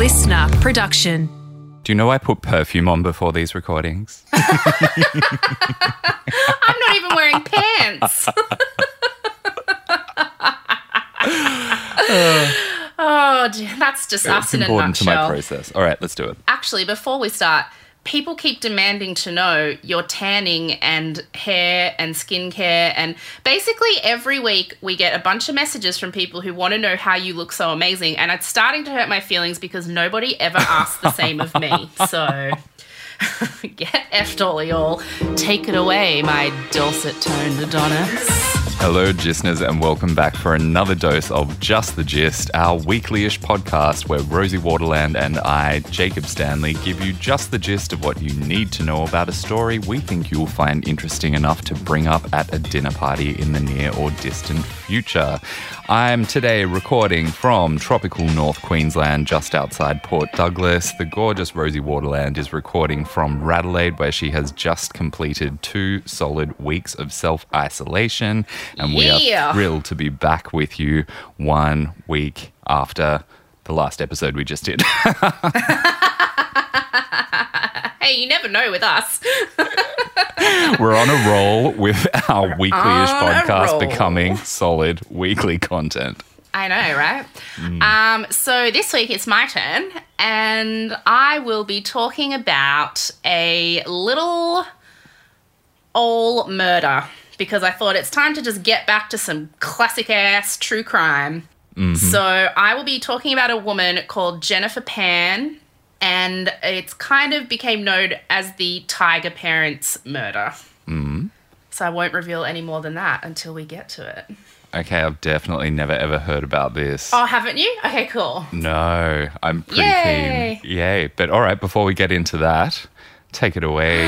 listener production. Do you know I put perfume on before these recordings? I'm not even wearing pants. Oh, dear, that's just us in a important to my nutshell. process. All right, let's do it. Actually, before we start, people keep demanding to know your tanning and hair and skincare, and basically every week we get a bunch of messages from people who want to know how you look so amazing, and it's starting to hurt my feelings because nobody ever asks the same of me. So get effed all y'all. Take it away, my dulcet-toned Adonis. Hello, Gisners, and welcome back for another dose of Just the Gist, our weekly-ish podcast where Rosie Waterland and I, Jacob Stanley, give you just the gist of what you need to know about a story we think you'll find interesting enough to bring up at a dinner party in the near or distant future. I'm today recording from tropical North Queensland, just outside Port Douglas. The gorgeous Rosie Waterland is recording from Radelaide, where she has just completed 2 solid weeks of self-isolation. And we are thrilled to be back with you 1 week after the last episode we just did. Hey, you never know with us. We're on a roll with our weekly-ish podcast becoming solid weekly content. I know, right? So this week it's my turn, and I will be talking about a little old murder because I thought it's time to just get back to some classic-ass true crime. Mm-hmm. So I will be talking about a woman called Jennifer Pan, and it's kind of became known as the Tiger Parents murder. Mm-hmm. So I won't reveal any more than that until we get to it. Okay, I've definitely never ever heard about this. Oh, haven't you? Okay, cool. No, I'm pretty keen. Yay. But all right, before we get into that, take it away.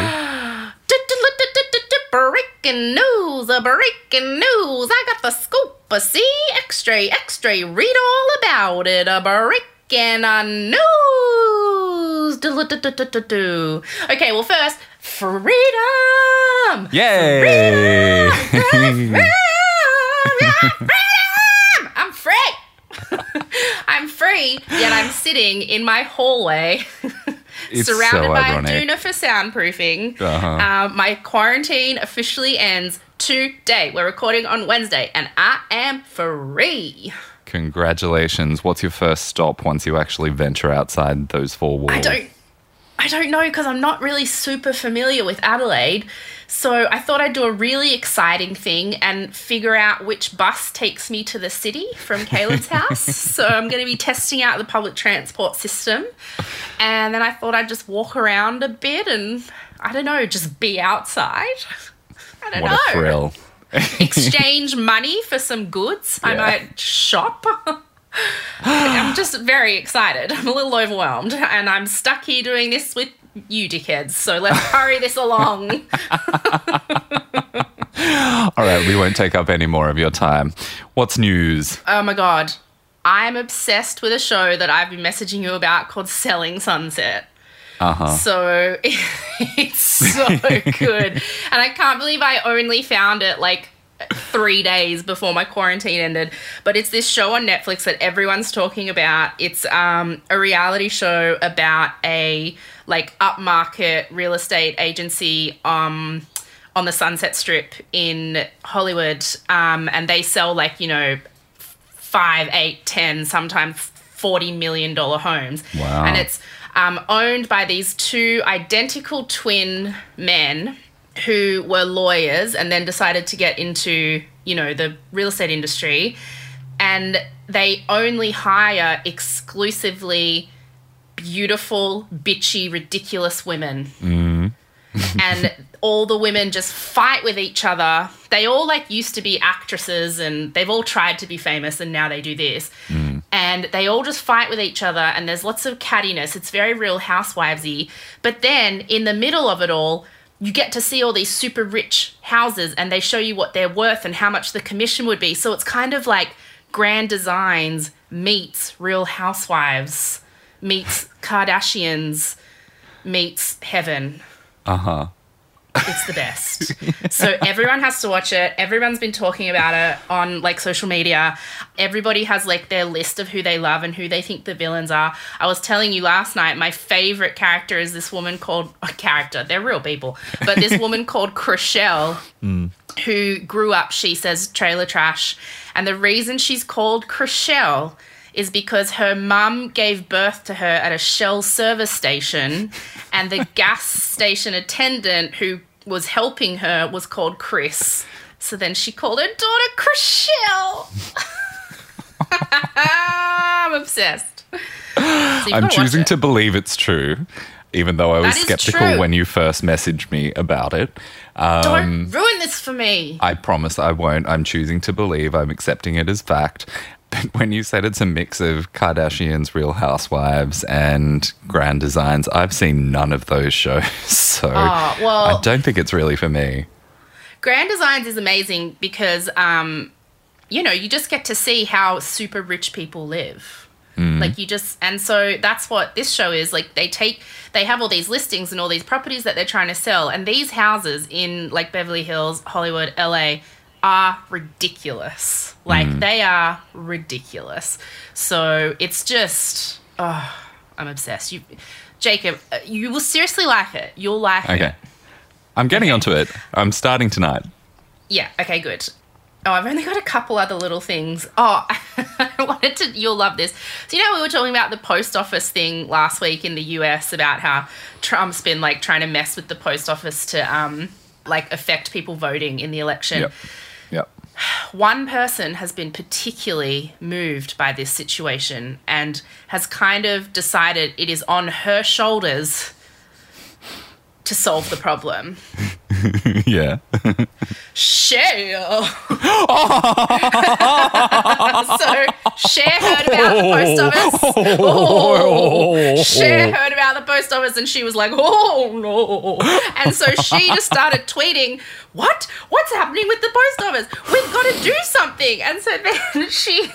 Breaking news, breaking news. I got the scoop, see? Extra, read all about it. Breaking news. Okay, well first, freedom. Yay. Freedom. I'm free. I'm free, yet I'm sitting in my hallway surrounded by a doona for soundproofing. My quarantine officially ends today. We're recording on Wednesday, and I am free. Congratulations. What's your first stop once you actually venture outside those 4 walls? I don't know because I'm not really super familiar with Adelaide. So I thought I'd do a really exciting thing and figure out which bus takes me to the city from Caleb's house. So I'm going to be testing out the public transport system. And then I thought I'd just walk around a bit and, I don't know, just be outside. I don't know. What a thrill. Exchange money for some goods. Yeah. I might shop. I'm just very excited. I'm a little overwhelmed, and I'm stuck here doing this with you dickheads, so let's hurry this along. All right, we won't take up any more of your time. What's news? Oh my God. I'm obsessed with a show that I've been messaging you about called Selling Sunset. So it's so good. And I can't believe I only found it like 3 days before my quarantine ended. But it's this show on Netflix that everyone's talking about. It's a reality show about a like upmarket real estate agency on the Sunset Strip in Hollywood. And they sell like, you know, 5, 8, 10, sometimes $40 million homes. Wow. And it's owned by these 2 identical twin men who were lawyers and then decided to get into, you know, the real estate industry. And they only hire exclusively beautiful, bitchy, ridiculous women. And all the women just fight with each other. They all like used to be actresses and they've all tried to be famous and now they do this. And they all just fight with each other and there's lots of cattiness. It's very Real Housewives-y. But then in the middle of it all, you get to see all these super rich houses and they show you what they're worth and how much the commission would be. So it's kind of like Grand Designs meets Real Housewives meets Kardashians meets heaven. It's the best. So everyone has to watch it. Everyone's been talking about it on like social media. Everybody has like their list of who they love and who they think the villains are. I was telling you last night, my favorite character is this woman called they're real people, but this woman called Chriselle, who grew up, she says, trailer trash. And the reason she's called Chriselle is because her mum gave birth to her at a Shell service station, and the gas station attendant who was helping her was called Chris. So then she called her daughter Chriselle. I'm obsessed. So I'm choosing to believe it's true, even though I was skeptical when you first messaged me about it. Don't ruin this for me. I promise I won't. I'm choosing to believe. I'm accepting it as fact. But when you said it's a mix of Kardashians, Real Housewives, and Grand Designs, I've seen none of those shows. So I don't think it's really for me. Grand Designs is amazing because, you just get to see how super rich people live. Like and so that's what this show is. Like they have all these listings and all these properties that they're trying to sell. And these houses in like Beverly Hills, Hollywood, LA are ridiculous. Like they are ridiculous. So it's just, I'm obsessed. Jacob, you will seriously like it. You'll like it. Okay. I'm getting onto it. I'm starting tonight. Yeah. Okay, good. Oh, I've only got a couple other little things. Oh, you'll love this. So, we were talking about the post office thing last week in the US about how Trump's been like trying to mess with the post office to affect people voting in the election. Yep. One person has been particularly moved by this situation and has kind of decided it is on her shoulders to solve the problem. Yeah. Cher. So Cher heard about the post office. Cher heard about the post office and she was like, oh no. And so she just started tweeting, what's happening with the post office? We've got to do something. And so then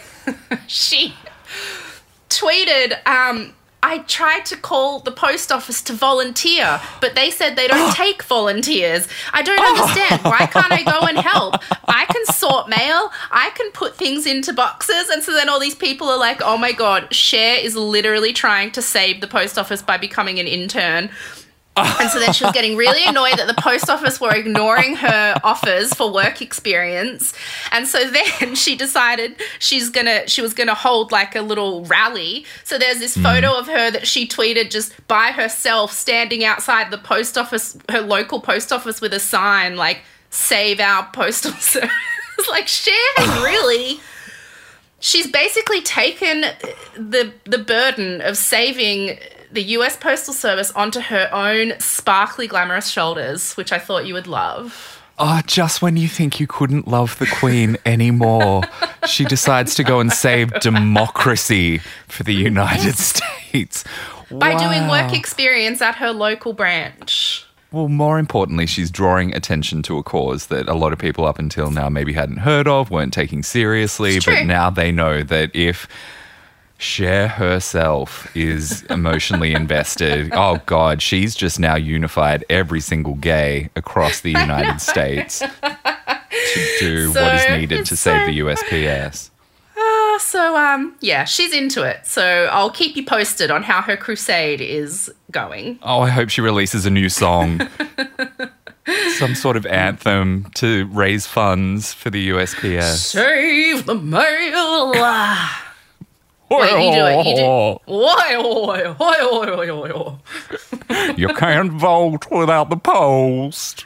she tweeted, I tried to call the post office to volunteer, but they said they don't take volunteers. I don't understand. Why can't I go and help? I can sort mail. I can put things into boxes. And so then all these people are like, oh my God, Cher is literally trying to save the post office by becoming an intern. And so then she was getting really annoyed that the post office were ignoring her offers for work experience. And so then she decided she was gonna hold like a little rally. So there's this photo of her that she tweeted just by herself standing outside the post office, her local post office, with a sign like "Save our postal service." Like Cher has really. She's basically taken the burden of saving the US Postal Service onto her own sparkly, glamorous shoulders, which I thought you would love. Oh, just when you think you couldn't love the Queen anymore, she decides to go and save democracy for the United States. By doing work experience at her local branch. Well, more importantly, she's drawing attention to a cause that a lot of people up until now maybe hadn't heard of, weren't taking seriously, but now they know that if Cher herself is emotionally invested, oh God, she's just now unified every single gay across the United States to do what is needed to save the USPS. Yeah, she's into it. So I'll keep you posted on how her crusade is going. Oh, I hope she releases a new song. Some sort of anthem to raise funds for the USPS. Save the mail. Wait, you do it. You can't vote without the post.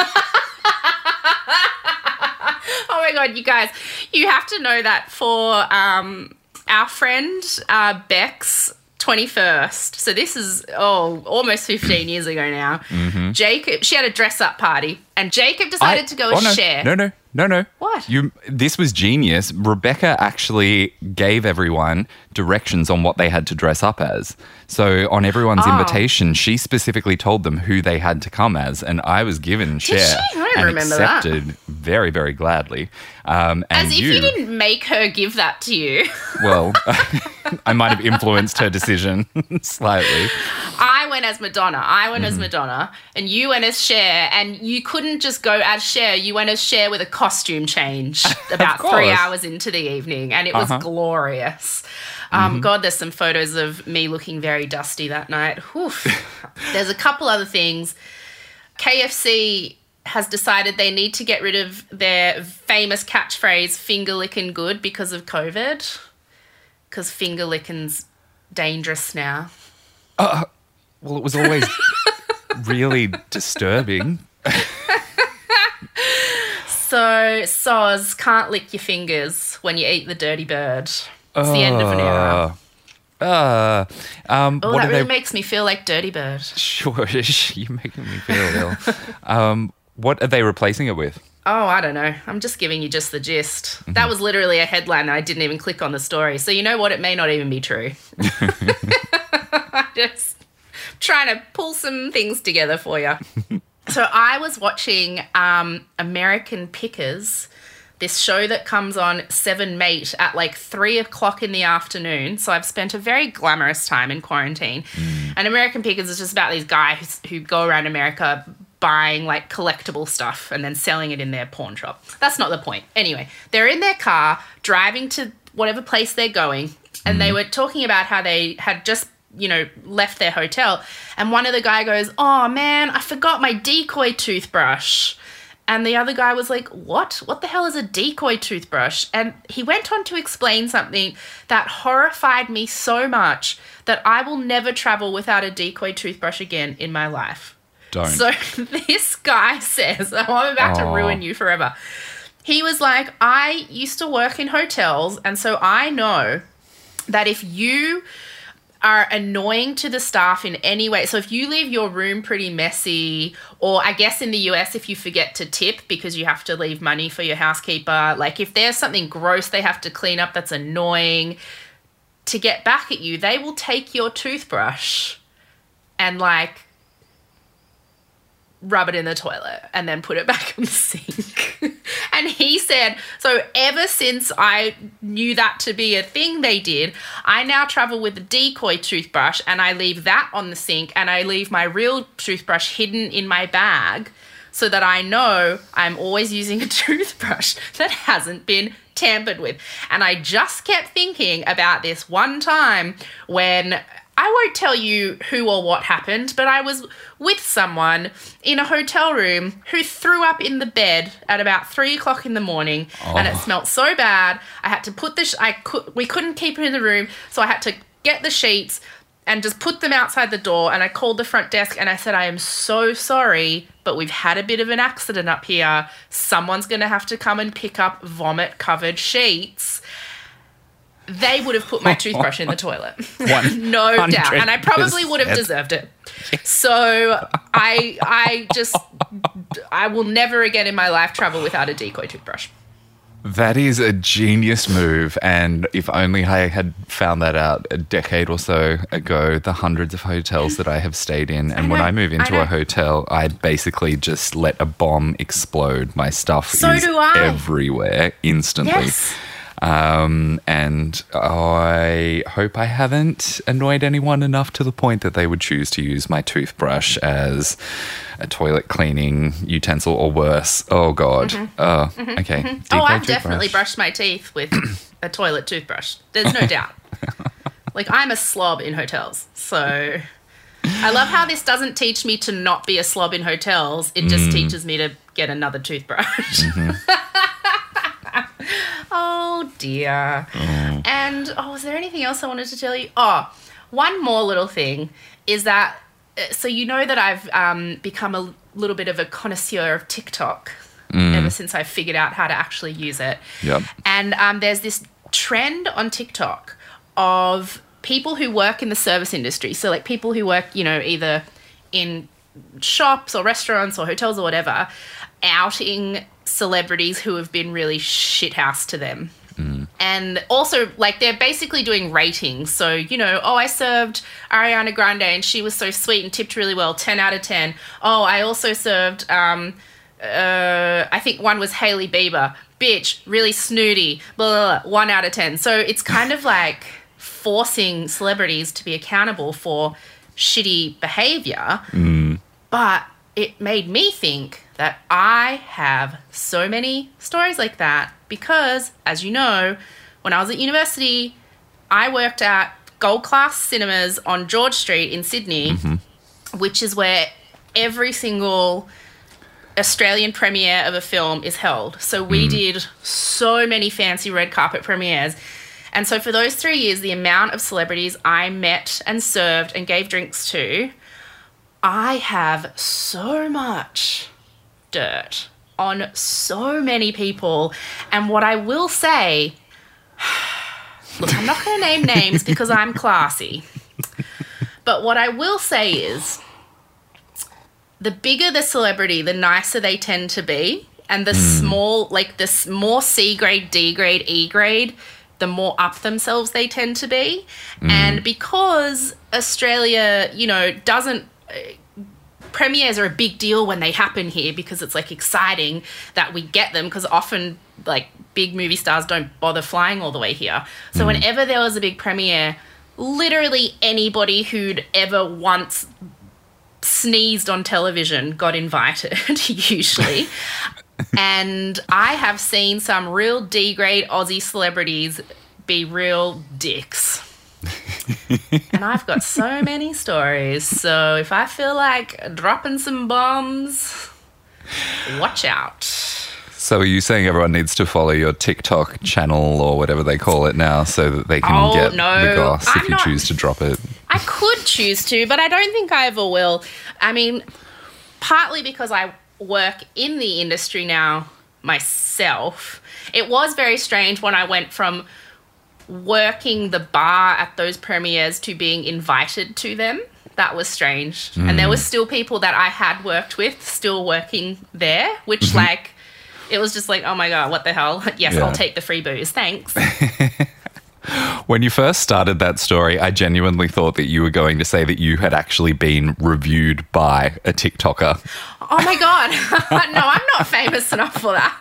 Oh my God, you guys, you have to know that for our friend Beck's 21st, so this is almost 15 years ago now, Jacob, she had a dress-up party, and Jacob decided to go with Cher. No. What? This was genius. Rebecca actually gave everyone directions on what they had to dress up as. So on everyone's invitation, she specifically told them who they had to come as, and I was given Cher. Did she? I don't remember that. Accepted very, very gladly. As if you didn't make her give that to you. Well, I might have influenced her decision slightly. I went as Madonna, and you went as Cher, and you couldn't just go as Cher. You went as Cher with a costume change about 3 hours into the evening, and it was glorious. God, there's some photos of me looking very dusty that night. Whew. There's a couple other things. KFC has decided they need to get rid of their famous catchphrase, finger licking good, because of COVID. Because finger licking's dangerous now. Well, it was always really disturbing. So, soz, can't lick your fingers when you eat the dirty bird. It's the end of an era. That really makes me feel like Dirty Bird. Sure, you're making me feel ill. What are they replacing it with? Oh, I don't know. I'm just giving you just the gist. Mm-hmm. That was literally a headline that I didn't even click on the story. So you know what? It may not even be true. Just trying to pull some things together for you. So I was watching American Pickers, this show that comes on 7 Mate at like 3 o'clock in the afternoon. So I've spent a very glamorous time in quarantine. And American Pickers is just about these guys who go around America buying like collectible stuff and then selling it in their pawn shop. That's not the point. Anyway, they're in their car driving to whatever place they're going, and they were talking about how they had just, left their hotel, and one of the guy goes, "Oh man, I forgot my decoy toothbrush." And the other guy was like, "What? What the hell is a decoy toothbrush?" And he went on to explain something that horrified me so much that I will never travel without a decoy toothbrush again in my life. Don't. So this guy says, I'm about to ruin you forever. He was like, I used to work in hotels, and so I know that if you are annoying to the staff in any way, so if you leave your room pretty messy, or I guess in the US if you forget to tip because you have to leave money for your housekeeper, like if there's something gross they have to clean up that's annoying, to get back at you, they will take your toothbrush and like rub it in the toilet and then put it back on the sink. And he said, so ever since I knew that to be a thing they did, I now travel with a decoy toothbrush, and I leave that on the sink, and I leave my real toothbrush hidden in my bag so that I know I'm always using a toothbrush that hasn't been tampered with. And I just kept thinking about this one time when, I won't tell you who or what happened, but I was with someone in a hotel room who threw up in the bed at about 3 o'clock in the morning, and it smelled so bad. I had to put we couldn't keep her in the room, so I had to get the sheets and just put them outside the door, and I called the front desk and I said, I am so sorry, but we've had a bit of an accident up here. Someone's going to have to come and pick up vomit-covered sheets. They would have put my toothbrush in the toilet. No doubt. And I probably would have deserved it. So I will never again in my life travel without a decoy toothbrush. That is a genius move, and if only I had found that out a decade or so ago, the hundreds of hotels that I have stayed in, and when I move into a hotel, I basically just let a bomb explode. My stuff is everywhere instantly. Yes. And I hope I haven't annoyed anyone enough to the point that they would choose to use my toothbrush as a toilet cleaning utensil or worse. Oh, God. Okay. Oh, I've definitely brushed my teeth with a toilet toothbrush. There's no doubt. Like, I'm a slob in hotels. So I love how this doesn't teach me to not be a slob in hotels. It just teaches me to get another toothbrush. Oh, dear. And, was there anything else I wanted to tell you? Oh, one more little thing is that, so you know that I've become a little bit of a connoisseur of TikTok ever since I figured out how to actually use it. Yep. And there's this trend on TikTok of people who work in the service industry. So, like, people who work, either in shops or restaurants or hotels or whatever, outing celebrities who have been really shithouse to them. And also, like, they're basically doing ratings. So, I served Ariana Grande and she was so sweet and tipped really well, 10 out of 10. Oh, I also served, I think one was Hailey Bieber. Bitch, really snooty, blah, blah, blah, 1 out of 10. So it's kind of like forcing celebrities to be accountable for shitty behavior. But it made me think that I have so many stories like that because, as you know, when I was at university, I worked at Gold Class Cinemas on George Street in Sydney, which is where every single Australian premiere of a film is held. So we did so many fancy red carpet premieres. And so for those 3 years, the amount of celebrities I met and served and gave drinks to, I have so much dirt on so many people. And what I will say, look, I'm not going to name names because I'm classy. But what I will say is the bigger the celebrity, the nicer they tend to be. And the small, like the more C grade, D grade, E grade, the more up themselves they tend to be. And because Australia, you know, doesn't... premieres are a big deal when they happen here because it's, like, exciting that we get them because often, like, big movie stars don't bother flying all the way here. So whenever there was a big premiere, literally anybody who'd ever once sneezed on television got invited, usually. And I have seen some real D-grade Aussie celebrities be real dicks. And I've got so many stories. So if I feel like dropping some bombs, watch out. So are you saying everyone needs to follow your TikTok channel or whatever they call it now so that they can get the goss if you choose to drop it? I could choose to, but I don't think I ever will. I mean, partly because I work in the industry now myself. It was very strange when I went from working the bar at those premieres to being invited to them. That was strange. And there were still people that I had worked with still working there, which like, it was just like, oh my God, what the hell? Yes, I'll take the free booze. Thanks. When you first started that story, I genuinely thought that you were going to say that you had actually been reviewed by a TikToker. Oh my God. No, I'm not famous enough for that.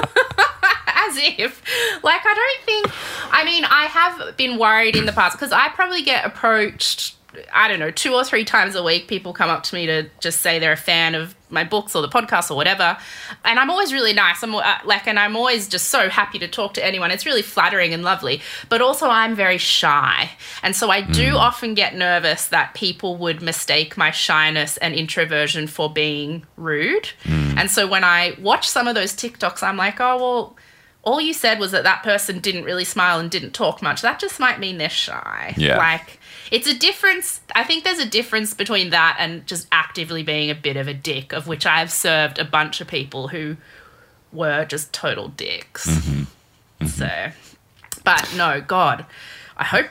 As if. Like, I don't think... I mean, I have been worried in the past because I probably get approached, I don't know, 2 or 3 times a week. People come up to me to just say they're a fan of my books or the podcast or whatever. And I'm always really nice. And I'm always just so happy to talk to anyone. It's really flattering and lovely. But also I'm very shy. And so I do often get nervous that people would mistake my shyness and introversion for being rude. And so when I watch some of those TikToks, I'm like, oh, well, all you said was that that person didn't really smile and didn't talk much. That just might mean they're shy. Yeah. Like, it's a difference. I think there's a difference between that and just actively being a bit of a dick, of which I've served a bunch of people who were just total dicks. So, but no, God, I hope,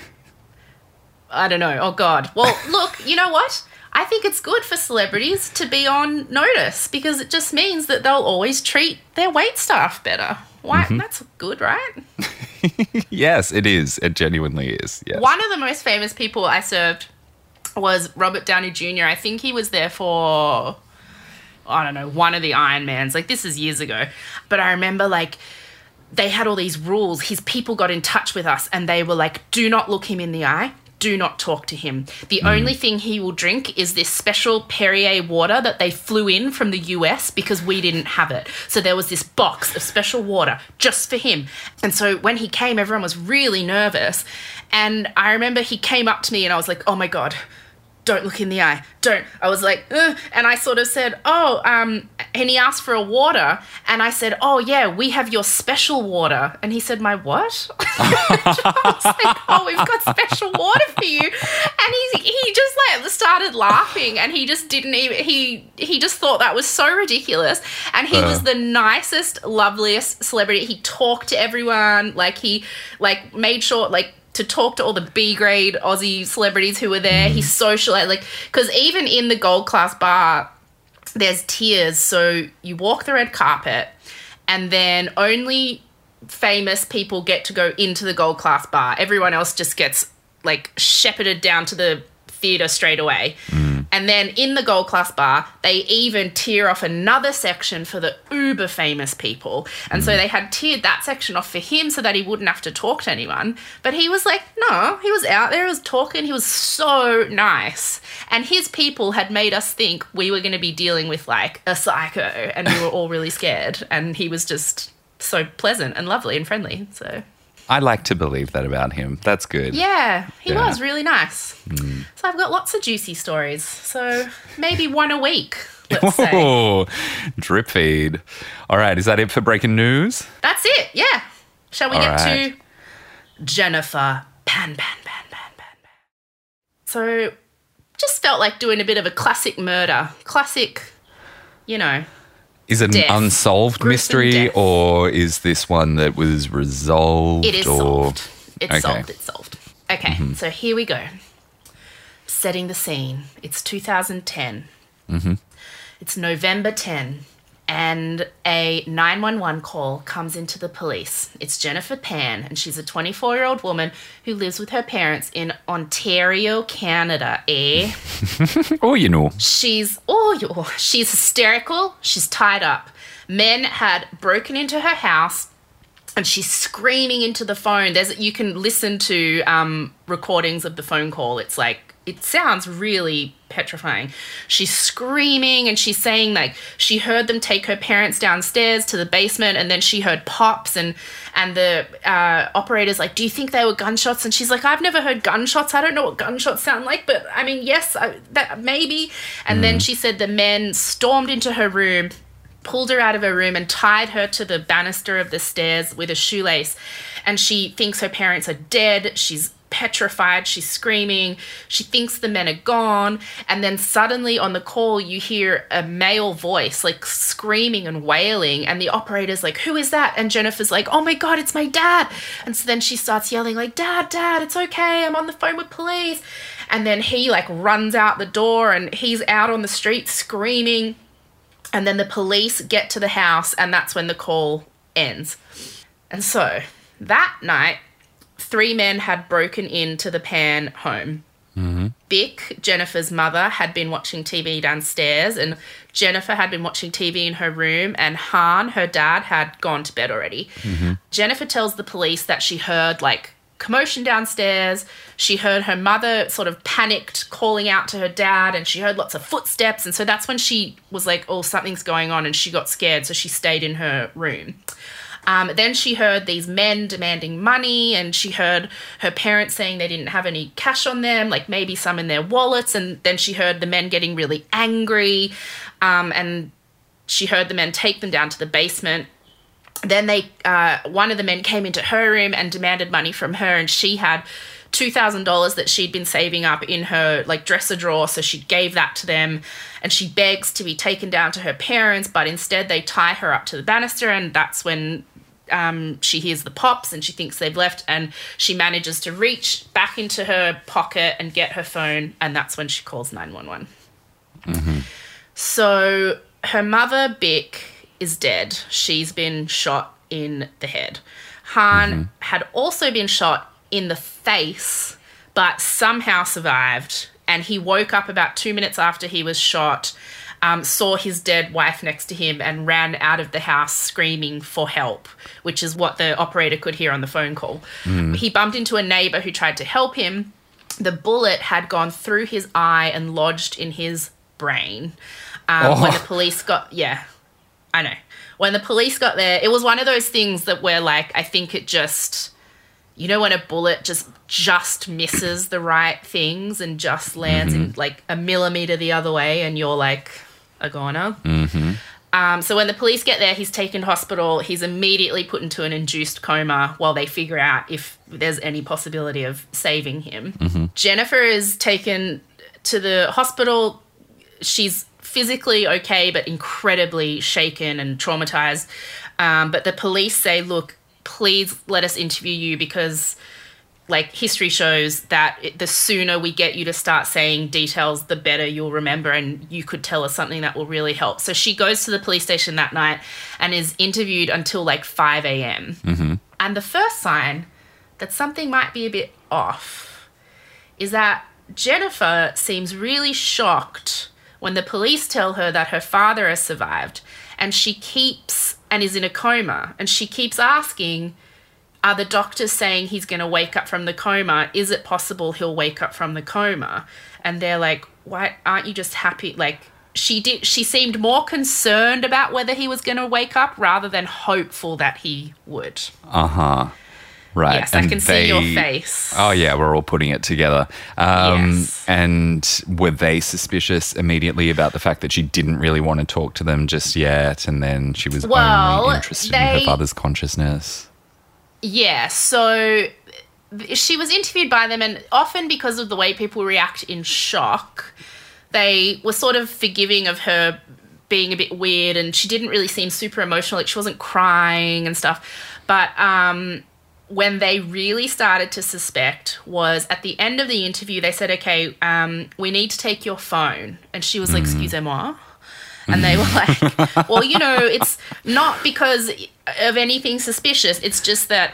I don't know. Oh God. Well, look, you know what? I think it's good for celebrities to be on notice because it just means that they'll always treat their wait staff better. Why? That's good, right? Yes, it is. It genuinely is. Yes. One of the most famous people I served was Robert Downey Jr. I think he was there for, I don't know, one of the Iron Mans. Like, this is years ago. But I remember, like, they had all these rules. His people got in touch with us and they were like, do not look him in the eye. Do not talk to him. The only thing he will drink is this special Perrier water that they flew in from the US because we didn't have it. So there was this box of special water just for him. And so when he came, everyone was really nervous. And I remember he came up to me and I was like, oh my God, don't look in the eye. Don't. I was like, ugh. And I sort of said, and he asked for a water. And I said, oh, yeah, we have your special water. And he said, my what? I was like, oh, we've got special water for you. And he just like started laughing and he just didn't even, he just thought that was so ridiculous. And he was the nicest, loveliest celebrity. He talked to everyone. Like, he like made sure, like, to talk to all the B-grade Aussie celebrities who were there. He socialized, like, because even in the Gold Class bar, there's tiers. So you walk the red carpet and then only famous people get to go into the Gold Class bar. Everyone else just gets, like, shepherded down to the theatre straight away. And then in the gold class bar, they even tier off another section for the uber famous people. And so they had tiered that section off for him so that he wouldn't have to talk to anyone. But he was like, no, he was out there, he was talking, he was so nice. And his people had made us think we were going to be dealing with like a psycho, and we were all really scared. And he was just so pleasant and lovely and friendly. So I like to believe that about him. That's good. yeah, he Yeah. was really nice. So I've got lots of juicy stories. So maybe one a week, let's say. Oh, drip feed. All right, is that it for breaking news? That's it, yeah. Shall we All get right. to Jennifer Pan. So just felt like doing a bit of a classic murder. Classic, you know. Is it an Death. unsolved Gruesome mystery, death. or is this one that was resolved? It is or... solved. It's Okay. solved. It's solved. Okay, so here we go. Setting the scene. It's 2010. It's November 10, and a 911 call comes into the police. It's Jennifer Pan, and she's a 24-year-old woman who lives with her parents in Ontario, Canada. Oh, you know. She's hysterical. She's tied up. Men had broken into her house, and she's screaming into the phone. You can listen to recordings of the phone call. It's like, it sounds really petrifying. She's screaming, and she's saying like she heard them take her parents downstairs to the basement, and then she heard pops, and the operator's like, do you think they were gunshots? And she's like, I've never heard gunshots. I don't know what gunshots sound like, but I mean, yes, that maybe. And then she said the men stormed into her room, pulled her out of her room, and tied her to the banister of the stairs with a shoelace. And she thinks her parents are dead. She's petrified. She's screaming. She thinks the men are gone. And then suddenly on the call, you hear a male voice like screaming and wailing. And the operator's like, who is that? And Jennifer's like, oh my God, it's my dad. And so then she starts yelling like, Dad, it's okay. I'm on the phone with police. And then he like runs out the door, and he's out on the street screaming. And then the police get to the house, and that's when the call ends. And so that night, 3 men had broken into the Pan home. Bick, Jennifer's mother, had been watching TV downstairs, and Jennifer had been watching TV in her room, and Han, her dad, had gone to bed already. Jennifer tells the police that she heard like commotion downstairs. She heard her mother sort of panicked calling out to her dad, and she heard lots of footsteps. And so that's when she was like, oh, something's going on, and she got scared. So she stayed in her room. Then she heard these men demanding money, and she heard her parents saying they didn't have any cash on them, like maybe some in their wallets. And then she heard the men getting really angry, and she heard the men take them down to the basement. Then one of the men came into her room and demanded money from her, and she had $2,000 that she'd been saving up in her like dresser drawer, so she gave that to them, and she begs to be taken down to her parents, but instead they tie her up to the banister, and that's when she hears the pops, and she thinks they've left, and she manages to reach back into her pocket and get her phone, and that's when she calls 911. So her mother, Bick, is dead. She's been shot in the head. Han had also been shot in the face, but somehow survived. And he woke up about 2 minutes after he was shot, saw his dead wife next to him, and ran out of the house screaming for help, which is what the operator could hear on the phone call. He bumped into a neighbor who tried to help him. The bullet had gone through his eye and lodged in his brain. When the police got... Yeah, I know. When the police got there, it was one of those things that where, like, I think it just... You know when a bullet just misses the right things and just lands in, like, a millimeter the other way, and you're, like, a goner? So when the police get there, he's taken to hospital. He's immediately put into an induced coma while they figure out if there's any possibility of saving him. Jennifer is taken to the hospital. She's physically okay, but incredibly shaken and traumatized. But the police say, look, please let us interview you, because like history shows that the sooner we get you to start saying details, the better you'll remember, and you could tell us something that will really help. So she goes to the police station that night and is interviewed until like 5 a.m. And the first sign that something might be a bit off is that Jennifer seems really shocked when the police tell her that her father has survived, and she keeps and is in a coma, and she keeps asking, are the doctors saying he's going to wake up from the coma? Is it possible he'll wake up from the coma? And they're like, why aren't you just happy? Like, she seemed more concerned about whether he was going to wake up rather than hopeful that he would. Uh-huh. Right. Yes, and I can see your face. Oh, yeah, we're all putting it together. Yes. And were they suspicious immediately about the fact that she didn't really want to talk to them just yet, and then she was only interested in her father's consciousness? Yeah, so she was interviewed by them, and often because of the way people react in shock, they were sort of forgiving of her being a bit weird, and she didn't really seem super emotional. Like, she wasn't crying and stuff. But when they really started to suspect was at the end of the interview, they said, okay, we need to take your phone. And she was like, excusez-moi. And they were like, well, you know, it's not because of anything suspicious. It's just that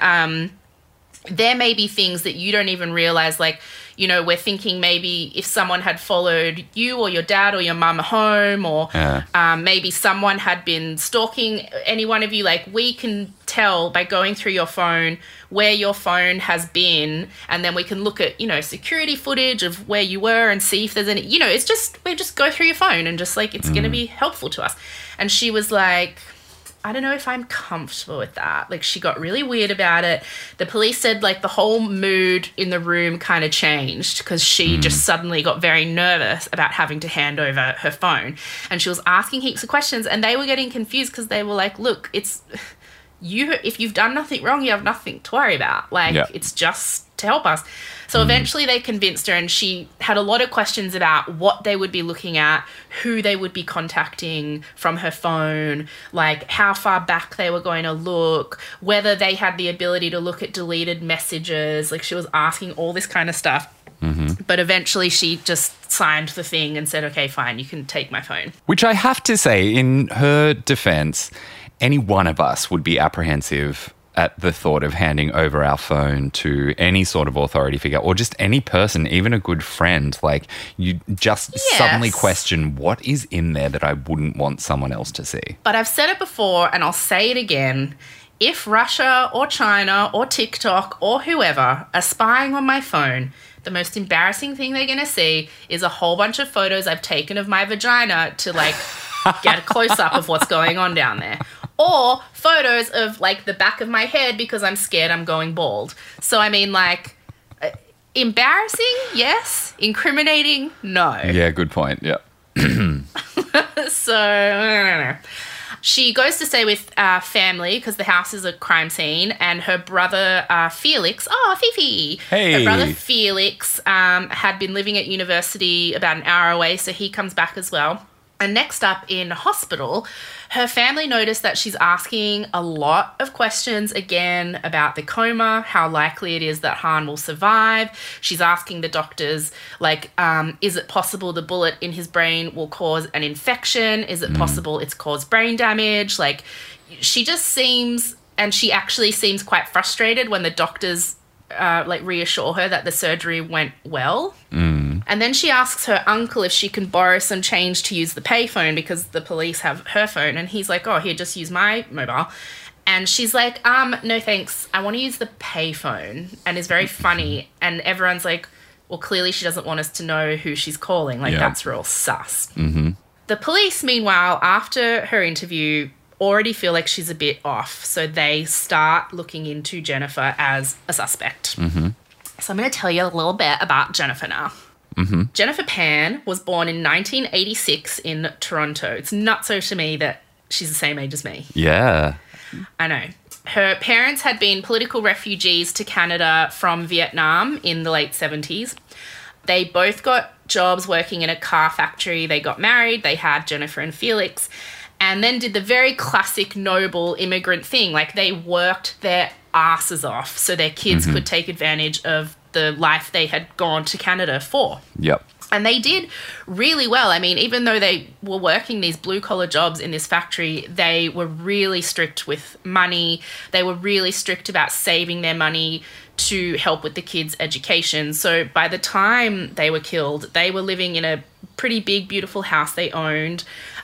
there may be things that you don't even realize. Like, you know, we're thinking maybe if someone had followed you or your dad or your mum home, or maybe someone had been stalking any one of you. Like, we can tell by going through your phone where your phone has been, and then we can look at, you know, security footage of where you were and see if there's any, you know, it's just, we just go through your phone and just like, it's going to be helpful to us. And she was like, I don't know if I'm comfortable with that. Like, she got really weird about it. The police said, like, the whole mood in the room kind of changed because she just suddenly got very nervous about having to hand over her phone. And she was asking heaps of questions, and they were getting confused because they were like, look, it's you. If you've done nothing wrong, you have nothing to worry about. Like, it's just to help us. So eventually they convinced her, and she had a lot of questions about what they would be looking at, who they would be contacting from her phone, like how far back they were going to look, whether they had the ability to look at deleted messages. Like, she was asking all this kind of stuff. But eventually she just signed the thing and said, okay, fine, you can take my phone. Which I have to say, in her defense, any one of us would be apprehensive at the thought of handing over our phone to any sort of authority figure or just any person, even a good friend. Like, you just suddenly question, what is in there that I wouldn't want someone else to see? But I've said it before and I'll say it again. If Russia or China or TikTok or whoever are spying on my phone, the most embarrassing thing they're going to see is a whole bunch of photos I've taken of my vagina to, like, get a close-up of what's going on down there. Or photos of, like, the back of my head because I'm scared I'm going bald. So, I mean, like, embarrassing, yes. Incriminating, no. Yeah, good point, yeah. So, I don't know. She goes to stay with family because the house is a crime scene, and her brother Felix, Fifi. Hey. Her brother Felix had been living at university about an hour away, so he comes back as well. And next up in hospital, her family noticed that she's asking a lot of questions again about the coma, how likely it is that Han will survive. She's asking the doctors, like, is it possible the bullet in his brain will cause an infection? Is it possible it's caused brain damage? Like, she just seems, and she actually seems quite frustrated when the doctors reassure her that the surgery went well. And then she asks her uncle if she can borrow some change to use the payphone because the police have her phone. And he's like, oh, here, just use my mobile. And she's like, no thanks, I want to use the payphone. And is very funny. And everyone's like, well, clearly she doesn't want us to know who she's calling. Like, that's real sus. The police, meanwhile, after her interview, already feel like she's a bit off. So they start looking into Jennifer as a suspect. So I'm going to tell you a little bit about Jennifer now. Jennifer Pan was born in 1986 in Toronto. It's nutso to me that she's the same age as me. Yeah. I know. Her parents had been political refugees to Canada from Vietnam in the late 70s. They both got jobs working in a car factory. They got married. They had Jennifer and Felix. And then did the very classic noble immigrant thing. Like, they worked their asses off so their kids could take advantage of the life they had gone to Canada for. Yep. And they did really well. I mean, even though they were working these blue-collar jobs in this factory, they were really strict with money. They were really strict about saving their money to help with the kids' education. So by the time they were killed, they were living in a pretty big, beautiful house they owned.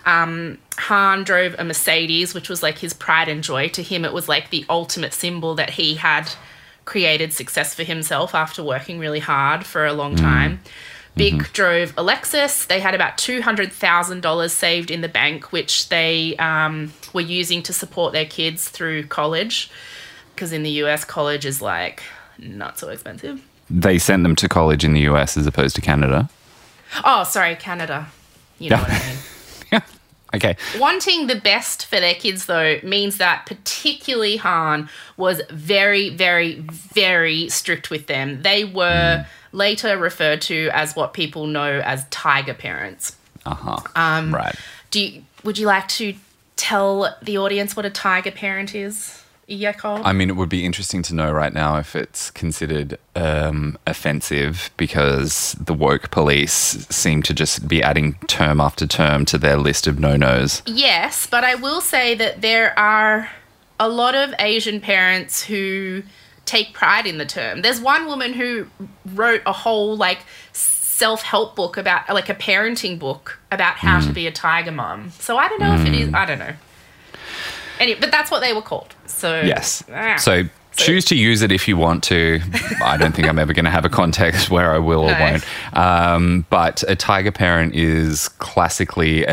Hahn drove a Mercedes, which was like his pride and joy. To him, it was like the ultimate symbol that he had created success for himself after working really hard for a long time. Bick drove a Lexus. They had about $200,000 saved in the bank, which they were using to support their kids through college, because in the US, college is like not so expensive. They sent them to college in the US as opposed to Canada. Oh, sorry, Canada. You know what I mean. Okay. Wanting the best for their kids, though, means that particularly Hahn was very, very, very strict with them. They were later referred to as what people know as tiger parents. Right. Would you like to tell the audience what a tiger parent is, Jakob? I mean, it would be interesting to know right now if it's considered offensive, because the woke police seem to just be adding term after term to their list of no-nos. Yes, but I will say that there are a lot of Asian parents who take pride in the term. There's one woman who wrote a whole self-help book about a parenting book about how to be a tiger mom. So I don't know if it is. I don't know. Anyway, but that's what they were called. So yes. So choose to use it if you want to. I don't think I'm ever going to have a context where I will or won't. But a tiger parent is classically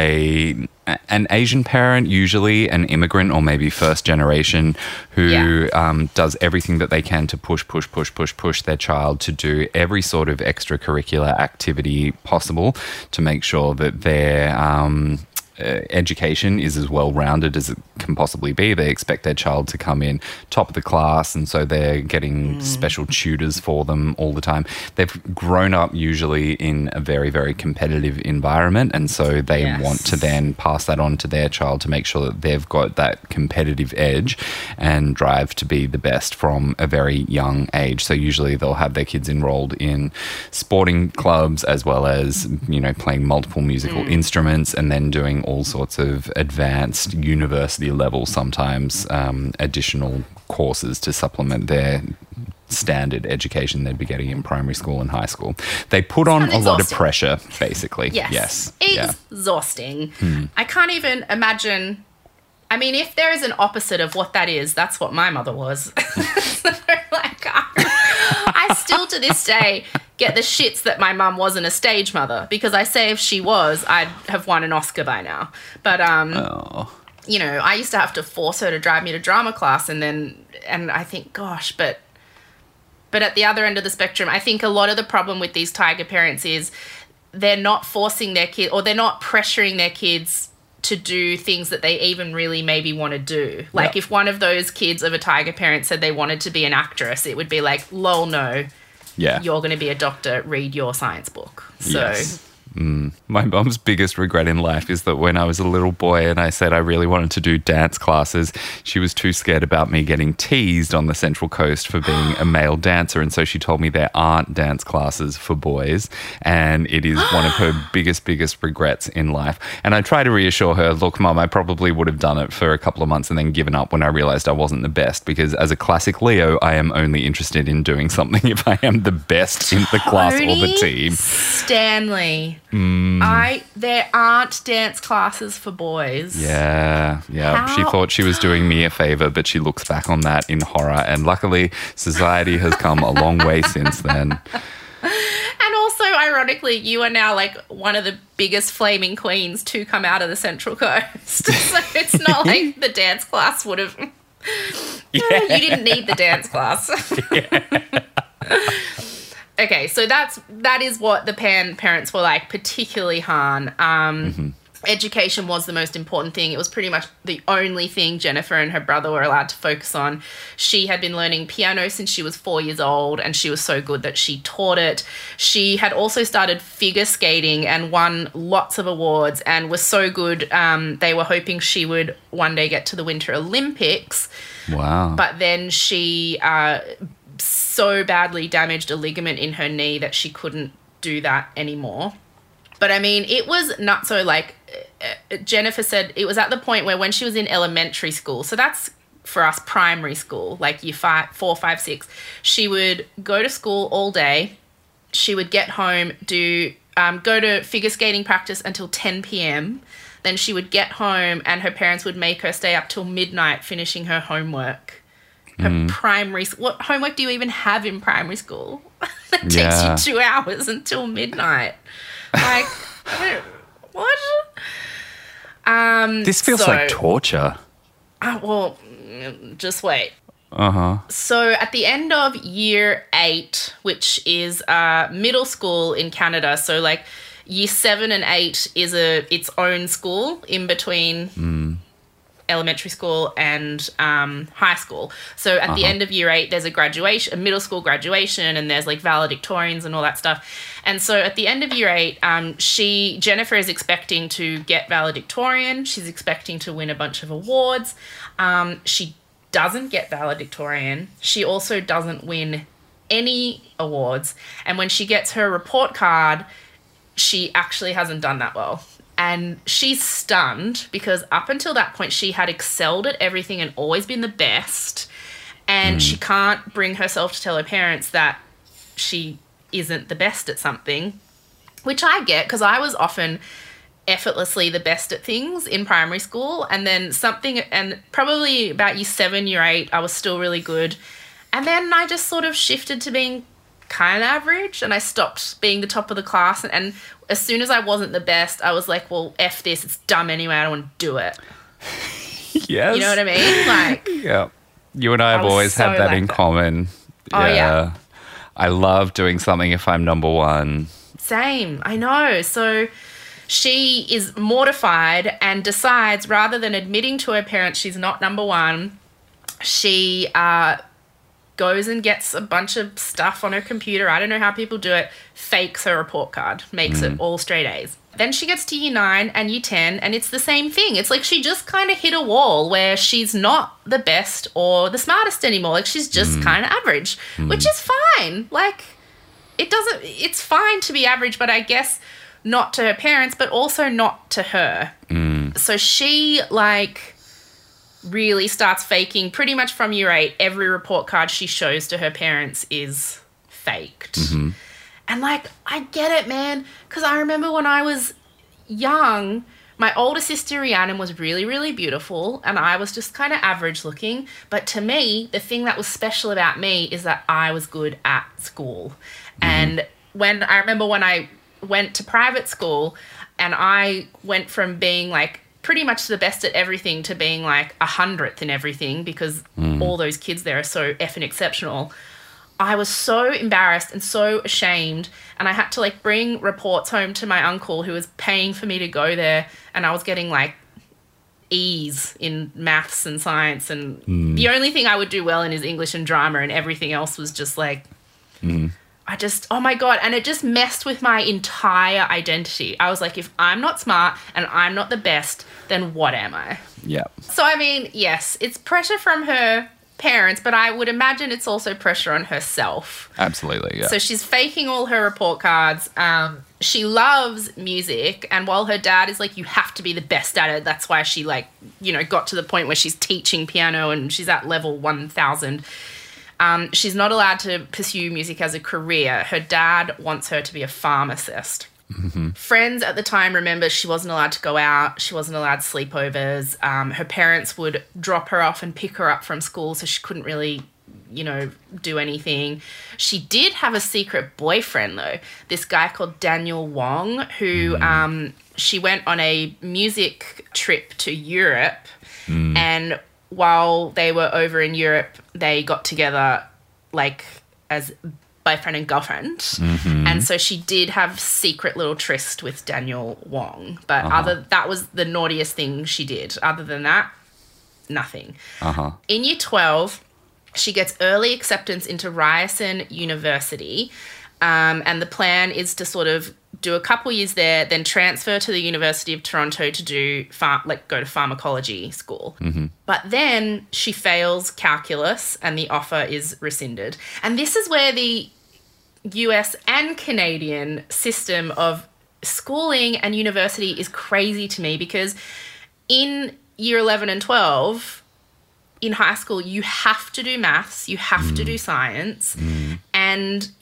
an Asian parent, usually an immigrant or maybe first generation, who does everything that they can to push their child to do every sort of extracurricular activity possible to make sure that their education is as well-rounded as it can possibly be. They expect their child to come in top of the class, and so they're getting special tutors for them all the time. They've grown up usually in a very, very competitive environment, and so they want to then pass that on to their child to make sure that they've got that competitive edge and drive to be the best from a very young age. So usually they'll have their kids enrolled in sporting clubs as well as, playing multiple musical instruments, and then doing all sorts of advanced university level, sometimes additional courses to supplement their standard education they'd be getting in primary school and high school. They put on a lot of pressure, basically. Yes. Exhausting. I can't even imagine. I mean, if there is an opposite of what that is, that's what my mother was. So, I still to this day get the shits that my mum wasn't a stage mother, because I say if she was, I'd have won an Oscar by now. But, I used to have to force her to drive me to drama class, and I think, gosh, but at the other end of the spectrum, I think a lot of the problem with these tiger parents is they're not forcing their kids, or they're not pressuring their kids to do things that they even really maybe want to do. Like if one of those kids of a tiger parent said they wanted to be an actress, it would be like, lol, no. Yeah. You're going to be a doctor, read your science book. So yes. My mum's biggest regret in life is that when I was a little boy and I said I really wanted to do dance classes, she was too scared about me getting teased on the Central Coast for being a male dancer. And so she told me there aren't dance classes for boys. And it is one of her biggest regrets in life. And I try to reassure her, look, Mum, I probably would have done it for a couple of months and then given up when I realized I wasn't the best, because as a classic Leo, I am only interested in doing something if I am the best in the class or the team. Stanley. There aren't dance classes for boys. Yeah. How? She thought she was doing me a favor, but she looks back on that in horror. And luckily, society has come a long way since then. And also, ironically, you are now like one of the biggest flaming queens to come out of the Central Coast. So it's not like the dance class would have... You didn't need the dance class. Okay, so that is what the parents were like, particularly Hahn. Education was the most important thing. It was pretty much the only thing Jennifer and her brother were allowed to focus on. She had been learning piano since she was 4 years old, and she was so good that she taught it. She had also started figure skating and won lots of awards and was so good, they were hoping she would one day get to the Winter Olympics. Wow. But then she... so badly damaged a ligament in her knee that she couldn't do that anymore. But I mean, it was not so like Jennifer said, it was at the point where when she was in elementary school, so that's for us primary school, like year 4, 5, 6. She would go to school all day. She would get home, go to figure skating practice until 10 p.m. Then she would get home and her parents would make her stay up till midnight finishing her homework. Her primary... What homework do you even have in primary school? That takes you 2 hours until midnight. Like, what? This feels like torture. Well, just wait. Uh-huh. So at the end of year 8, which is middle school in Canada, so like year 7 and 8 is its own school in between elementary school and high school. So at the end of year 8, there's a middle school graduation, and there's like valedictorians and all that stuff. And so at the end of year 8, Jennifer is expecting to get valedictorian. She's expecting to win a bunch of awards. She doesn't get valedictorian. She also doesn't win any awards. And when she gets her report card, she actually hasn't done that well. And she's stunned because up until that point, she had excelled at everything and always been the best. And she can't bring herself to tell her parents that she isn't the best at something, which I get because I was often effortlessly the best at things in primary school, and then probably about year 7, year 8, I was still really good, and then I just sort of shifted to being kind of average, and I stopped being the top of the class, and as soon as I wasn't the best, I was like, well, F this, it's dumb anyway, I don't want to do it. Yes. You know what I mean? Like, yeah. You and I have always had that in common. Oh, yeah. I love doing something if I'm number one. Same. I know. So she is mortified and decides, rather than admitting to her parents she's not number one, she goes and gets a bunch of stuff on her computer. I don't know how people do it. Fakes her report card. Makes it all straight A's. Then she gets to year 9 and year 10, and it's the same thing. It's like she just kind of hit a wall where she's not the best or the smartest anymore. Like, she's just kind of average, which is fine. Like, it's fine to be average, but I guess not to her parents, but also not to her. So she, like, really starts faking pretty much from year 8. Every report card she shows to her parents is faked. And, like, I get it, man, because I remember when I was young, my older sister Rhiannon was really, really beautiful, and I was just kind of average looking. But to me, the thing that was special about me is that I was good at school. And I remember when I went to private school, and I went from being, like, pretty much the best at everything to being, like, 100th in everything, because all those kids there are so effing exceptional. I was so embarrassed and so ashamed, and I had to, like, bring reports home to my uncle who was paying for me to go there, and I was getting, like, E's in maths and science, and the only thing I would do well in is English and drama, and everything else was just, like, oh my God, and it just messed with my entire identity. I was like, if I'm not smart and I'm not the best, then what am I? Yeah. So, I mean, yes, it's pressure from her parents, but I would imagine it's also pressure on herself. Absolutely, yeah. So she's faking all her report cards. She loves music, and while her dad is like, you have to be the best at it, that's why she, like, you know, got to the point where she's teaching piano and she's at level 1000. She's not allowed to pursue music as a career. Her dad wants her to be a pharmacist. Friends at the time remember she wasn't allowed to go out. She wasn't allowed sleepovers. Her parents would drop her off and pick her up from school, so she couldn't really, you know, do anything. She did have a secret boyfriend, though. This guy called Daniel Wong, who she went on a music trip to Europe, and while they were over in Europe, they got together, like, as boyfriend and girlfriend. And so she did have secret little tryst with Daniel Wong. But that was the naughtiest thing she did. Other than that, nothing. In year 12, she gets early acceptance into Ryerson University. And the plan is to sort of do a couple years there, then transfer to the University of Toronto to do go to pharmacology school. But then she fails calculus and the offer is rescinded. And this is where the US and Canadian system of schooling and university is crazy to me, because in year 11 and 12, in high school, you have to do maths, you have to do science, and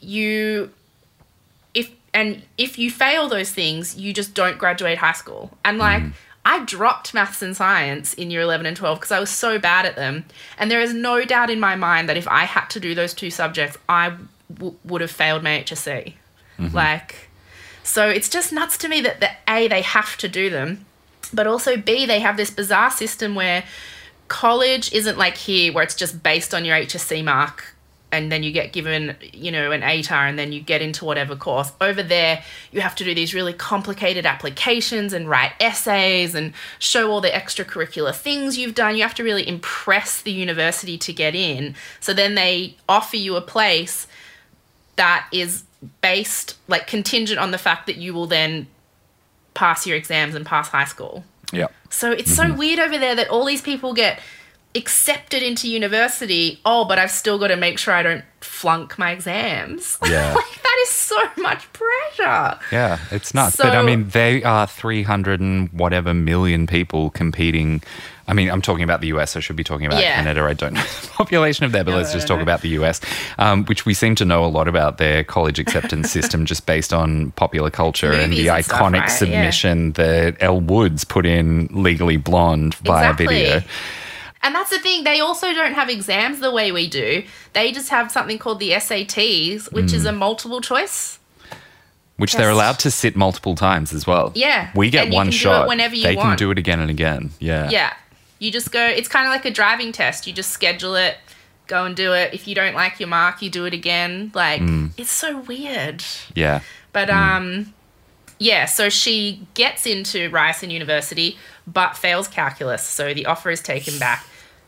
if you fail those things, you just don't graduate high school. And like, I dropped maths and science in year 11 and 12 because I was so bad at them. And there is no doubt in my mind that if I had to do those two subjects, I would have failed my HSC. Like, so it's just nuts to me that A, they have to do them, but also B, they have this bizarre system where college isn't like here where it's just based on your HSC mark and then you get given, you know, an ATAR and then you get into whatever course. Over there, you have to do these really complicated applications and write essays and show all the extracurricular things you've done. You have to really impress the university to get in. So then they offer you a place that is based, like, contingent on the fact that you will then pass your exams and pass high school. Yeah. So it's so weird over there that all these people get accepted into university. Oh, but I've still got to make sure I don't flunk my exams. Yeah. Like, that is so much pressure. Yeah, it's nuts. So, but I mean, they are 300 and whatever million people competing. I mean, I'm talking about the US. I should be talking about Canada. I don't know the population of there, but let's just talk about the US, which we seem to know a lot about their college acceptance system just based on popular culture and the iconic submission that Elle Woods put in Legally Blonde via video. And that's the thing. They also don't have exams the way we do. They just have something called the SATs, which is a multiple choice. Which they're allowed to sit multiple times as well. Yeah. We get one shot. Whenever you want. They can want. do it again and again. Yeah. Yeah. You just go, it's kind of like a driving test. You just schedule it, go and do it. If you don't like your mark, you do it again. Like, it's so weird. Yeah. But, yeah, so she gets into Ryerson University but fails calculus, so the offer is taken back.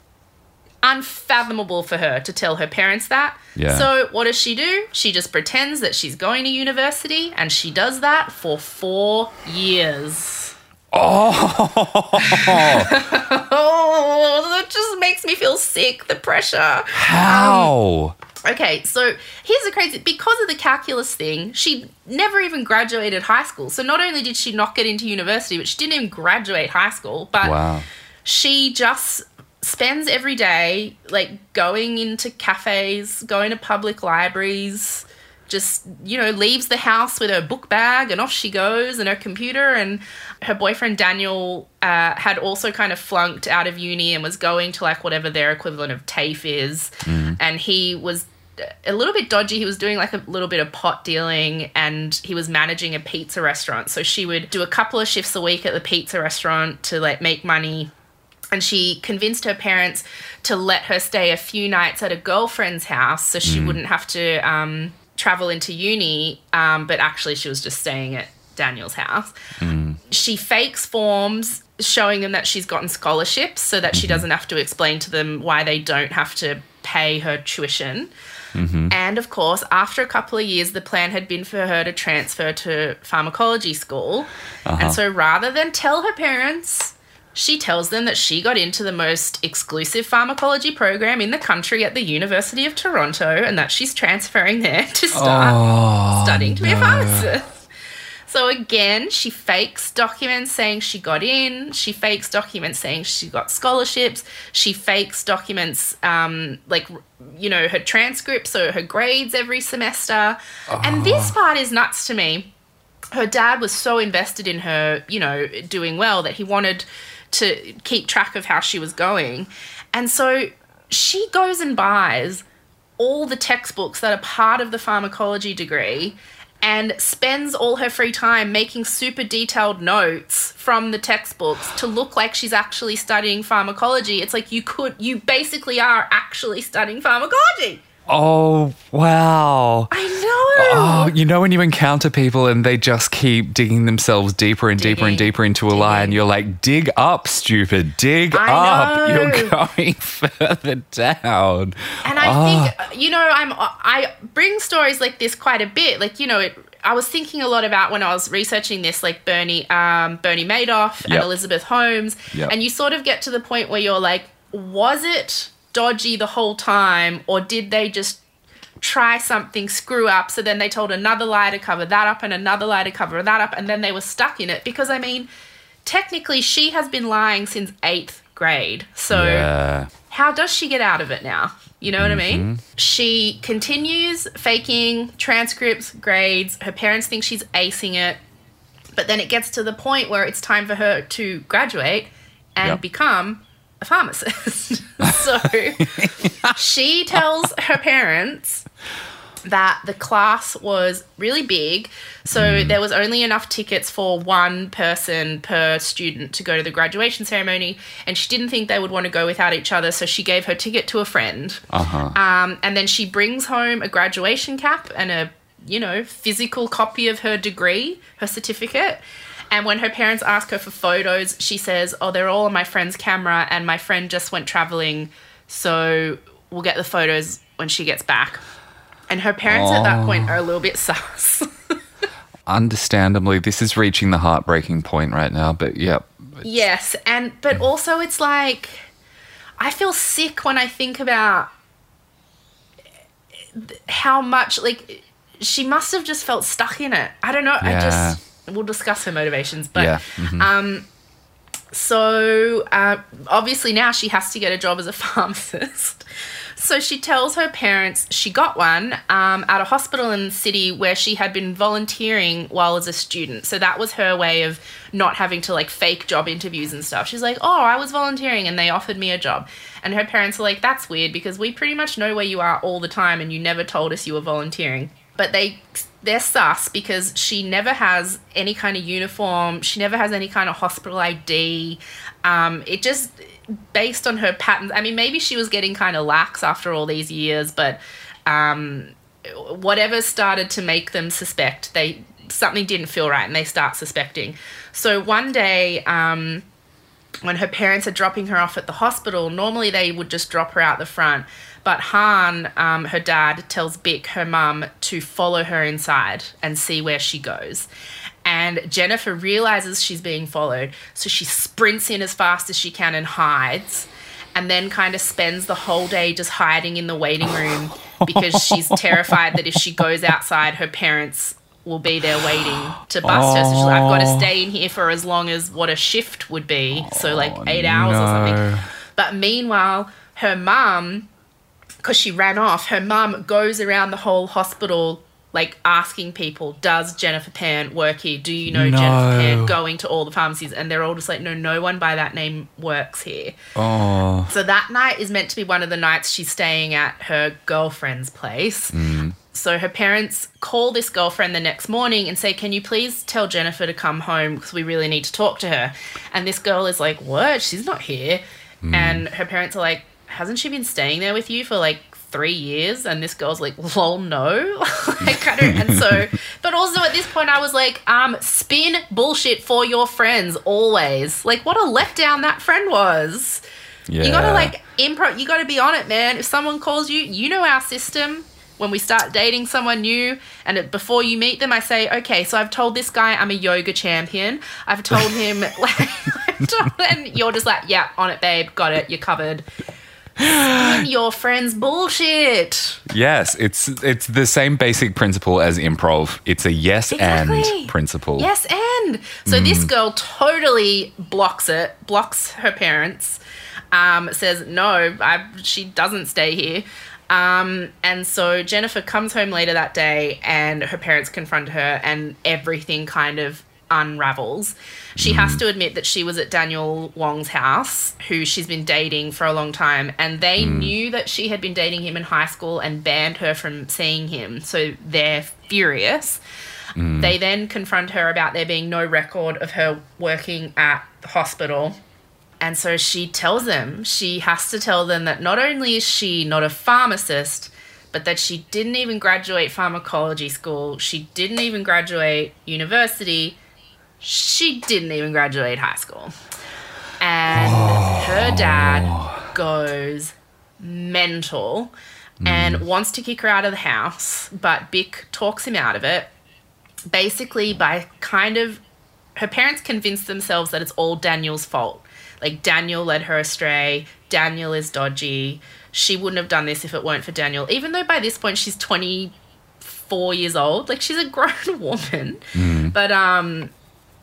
Unfathomable for her to tell her parents that. Yeah. So what does she do? She just pretends that she's going to university, and she does that for 4 years. Oh! Oh, that just makes me feel sick, the pressure. How? Okay, so here's the crazy, because of the calculus thing, she never even graduated high school. So not only did she not get into university, but she didn't even graduate high school. But she just spends every day, like, going into cafes, going to public libraries, just, you know, leaves the house with her book bag and off she goes, and her computer. And her boyfriend Daniel had also kind of flunked out of uni and was going to, like, whatever their equivalent of TAFE is. And he was a little bit dodgy. He was doing, like, a little bit of pot dealing, and he was managing a pizza restaurant. So she would do a couple of shifts a week at the pizza restaurant to, like, make money. And she convinced her parents to let her stay a few nights at a girlfriend's house so she wouldn't have to travel into uni, but actually she was just staying at Daniel's house. She fakes forms showing them that she's gotten scholarships so that she doesn't have to explain to them why they don't have to pay her tuition. And, of course, after a couple of years, the plan had been for her to transfer to pharmacology school. And so rather than tell her parents, she tells them that she got into the most exclusive pharmacology program in the country at the University of Toronto and that she's transferring there to start studying to be a pharmacist. So again, she fakes documents saying she got in. She fakes documents saying she got scholarships. She fakes documents like, you know, her transcripts or her grades every semester. And this part is nuts to me. Her dad was so invested in her, you know, doing well that he wanted to keep track of how she was going. And so she goes and buys all the textbooks that are part of the pharmacology degree and spends all her free time making super detailed notes from the textbooks to look like she's actually studying pharmacology. It's like you basically are actually studying pharmacology. Oh, wow. I know. Oh, you know when you encounter people and they just keep digging themselves deeper and deeper and deeper into a lie, and you're like, dig up, stupid, dig up. Know. You're going further down. And I think, you know, I bring stories like this quite a bit. Like, you know, I was thinking a lot about when I was researching this, like Bernie Madoff and Elizabeth Holmes. And you sort of get to the point where you're like, was it dodgy the whole time, or did they just try something, screw up, so then they told another lie to cover that up and another lie to cover that up, and then they were stuck in it? Because, I mean, technically she has been lying since 8th grade. So how does she get out of it now? You know what I mean? She continues faking transcripts, grades. Her parents think she's acing it. But then it gets to the point where it's time for her to graduate and become a pharmacist. So she tells her parents that the class was really big, so there was only enough tickets for one person per student to go to the graduation ceremony, and she didn't think they would want to go without each other, so she gave her ticket to a friend. And then she brings home a graduation cap and a, you know, physical copy of her degree, her certificate. And when her parents ask her for photos, she says, oh, they're all on my friend's camera and my friend just went traveling, so we'll get the photos when she gets back. And her parents at that point are a little bit sus. Understandably, this is reaching the heartbreaking point right now, but Yes, but also it's like, I feel sick when I think about how much, like, she must have just felt stuck in it. I don't know. We'll discuss her motivations, but so obviously now she has to get a job as a pharmacist. So she tells her parents she got one at a hospital in the city where she had been volunteering while as a student. So that was her way of not having to, like, fake job interviews and stuff. She's like, oh, I was volunteering and they offered me a job. And her parents are like, that's weird because we pretty much know where you are all the time and you never told us you were volunteering. But they're sus because she never has any kind of uniform. She never has any kind of hospital ID. It just, based on her patterns, I mean, maybe she was getting kind of lax after all these years, but whatever started to make them suspect, something didn't feel right and they start suspecting. So one day, when her parents are dropping her off at the hospital, normally they would just drop her out the front. But Han, her dad, tells Bic, her mum, to follow her inside and see where she goes. And Jennifer realizes she's being followed, so she sprints in as fast as she can and hides, and then kind of spends the whole day just hiding in the waiting room because she's terrified that if she goes outside, her parents will be there waiting to bust her. So she's like, I've got to stay in here for as long as what a shift would be, so like 8 hours or something. But meanwhile, her mum, because she ran off, her mum goes around the whole hospital, like, asking people, does Jennifer Pan work here? Do you know Jennifer Pan? Going to all the pharmacies. And they're all just like, no one by that name works here. Oh. So that night is meant to be one of the nights she's staying at her girlfriend's place. So her parents call this girlfriend the next morning and say, can you please tell Jennifer to come home because we really need to talk to her? And this girl is like, what? She's not here. And her parents are like, hasn't she been staying there with you for like 3 years? And this girl's like, lol, no. Like, I don't. And so, but also at this point I was like, spin bullshit for your friends always. Like, what a letdown that friend was. You gotta, like, you gotta be on it, man. If someone calls you, you know our system. When we start dating someone new and before you meet them, I say, okay, so I've told this guy I'm a yoga champion. I've told him, and you're just like, yeah, on it, babe. Got it. You're covered. Spin your friend's bullshit. Yes, it's the same basic principle as improv. It's a yes and principle. Yes and. So this girl totally blocks her parents, says no, she doesn't stay here. And so Jennifer comes home later that day and her parents confront her and everything kind of unravels. She has to admit that she was at Daniel Wong's house, who she's been dating for a long time, and they knew that she had been dating him in high school and banned her from seeing him. So they're furious. They then confront her about there being no record of her working at the hospital. And so she has to tell them that not only is she not a pharmacist, but that she didn't even graduate pharmacology school. She didn't even graduate university. She didn't even graduate high school. And her dad goes mental and wants to kick her out of the house, but Bic talks him out of it, basically by her parents convinced themselves that it's all Daniel's fault. Like, Daniel led her astray. Daniel is dodgy. She wouldn't have done this if it weren't for Daniel. Even though by this point she's 24 years old. Like, she's a grown woman. But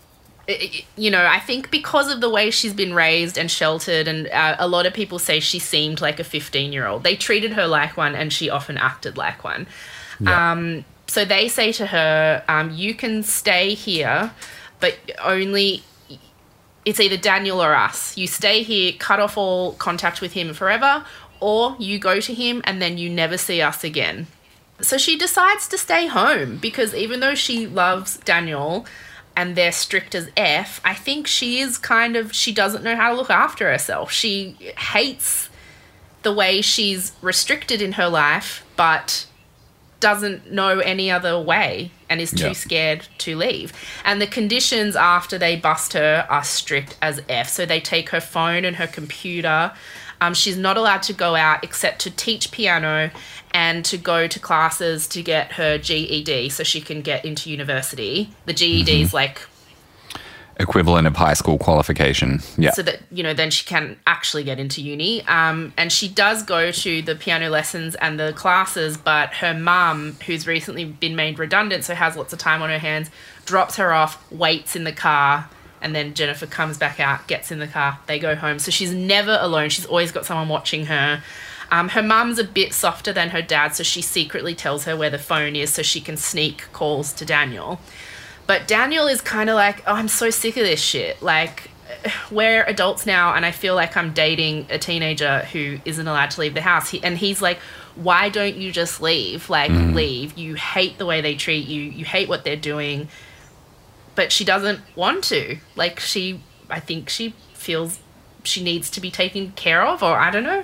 I think because of the way she's been raised and sheltered, and a lot of people say she seemed like a 15-year-old. They treated her like one, and she often acted like one. Yeah. So they say to her, you can stay here, but only... It's either Daniel or us. You stay here, cut off all contact with him forever, or you go to him and then you never see us again. So she decides to stay home because even though she loves Daniel and they're strict as F, I think she doesn't know how to look after herself. She hates the way she's restricted in her life, but doesn't know any other way and is too scared to leave. And the conditions after they bust her are strict as F. So they take her phone and her computer. She's not allowed to go out except to teach piano and to go to classes to get her GED so she can get into university. The GED is like... equivalent of high school qualification. Yeah. So that, then she can actually get into uni. And she does go to the piano lessons and the classes, but her mum, who's recently been made redundant, so has lots of time on her hands, drops her off, waits in the car, and then Jennifer comes back out, gets in the car, they go home. So she's never alone. She's always got someone watching her. Her mum's a bit softer than her dad, so she secretly tells her where the phone is so she can sneak calls to Daniel. But Daniel is kind of like, oh, I'm so sick of this shit. Like, we're adults now and I feel like I'm dating a teenager who isn't allowed to leave the house. And he's like, why don't you just leave? Like, leave. You hate the way they treat you. You hate what they're doing. But she doesn't want to. Like, I think she feels she needs to be taken care of, or I don't know.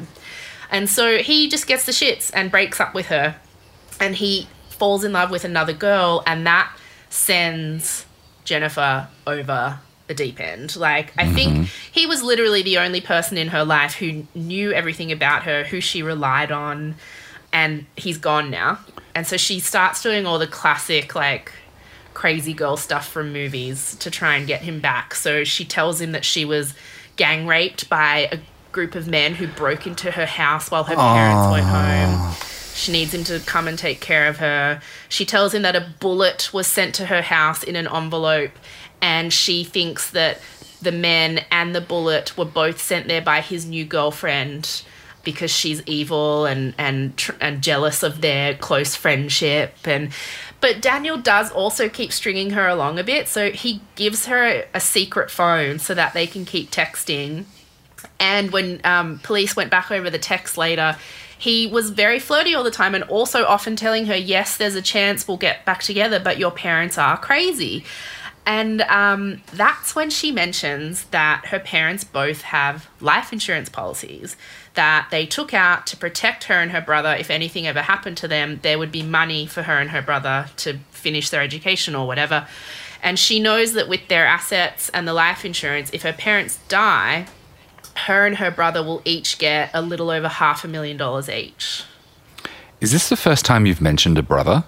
And so he just gets the shits and breaks up with her. And he falls in love with another girl, and that sends Jennifer over the deep end. Like, I think he was literally the only person in her life who knew everything about her, who she relied on, and he's gone now. And so she starts doing all the classic, like, crazy girl stuff from movies to try and get him back. So she tells him that she was gang raped by a group of men who broke into her house while her parents went home. She needs him to come and take care of her. She tells him that a bullet was sent to her house in an envelope, and she thinks that the men and the bullet were both sent there by his new girlfriend because she's evil and jealous of their close friendship. But Daniel does also keep stringing her along a bit, so he gives her a secret phone so that they can keep texting. And when police went back over the text later, he was very flirty all the time and also often telling her, yes, there's a chance we'll get back together, but your parents are crazy. And that's when she mentions that her parents both have life insurance policies that they took out to protect her and her brother. If anything ever happened to them, there would be money for her and her brother to finish their education or whatever. And she knows that with their assets and the life insurance, if her parents die, her and her brother will each get a little over $500,000 each. Is this the first time you've mentioned a brother?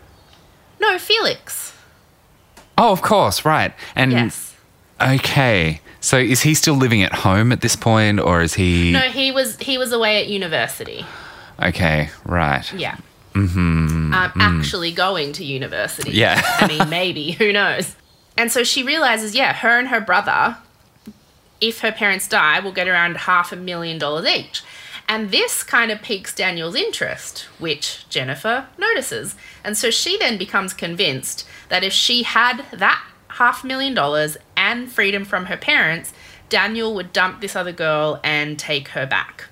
No, Felix. Oh, of course, right. And yes. Okay. So is he still living at home at this point, or is he... No, he was away at university. Okay, right. Yeah. Actually going to university. Yeah. I mean, maybe. Who knows? And so she realizes, her and her brother, if her parents die, will get around $500,000 each. And this kind of piques Daniel's interest, which Jennifer notices. And so she then becomes convinced that if she had that $500,000 and freedom from her parents, Daniel would dump this other girl and take her back.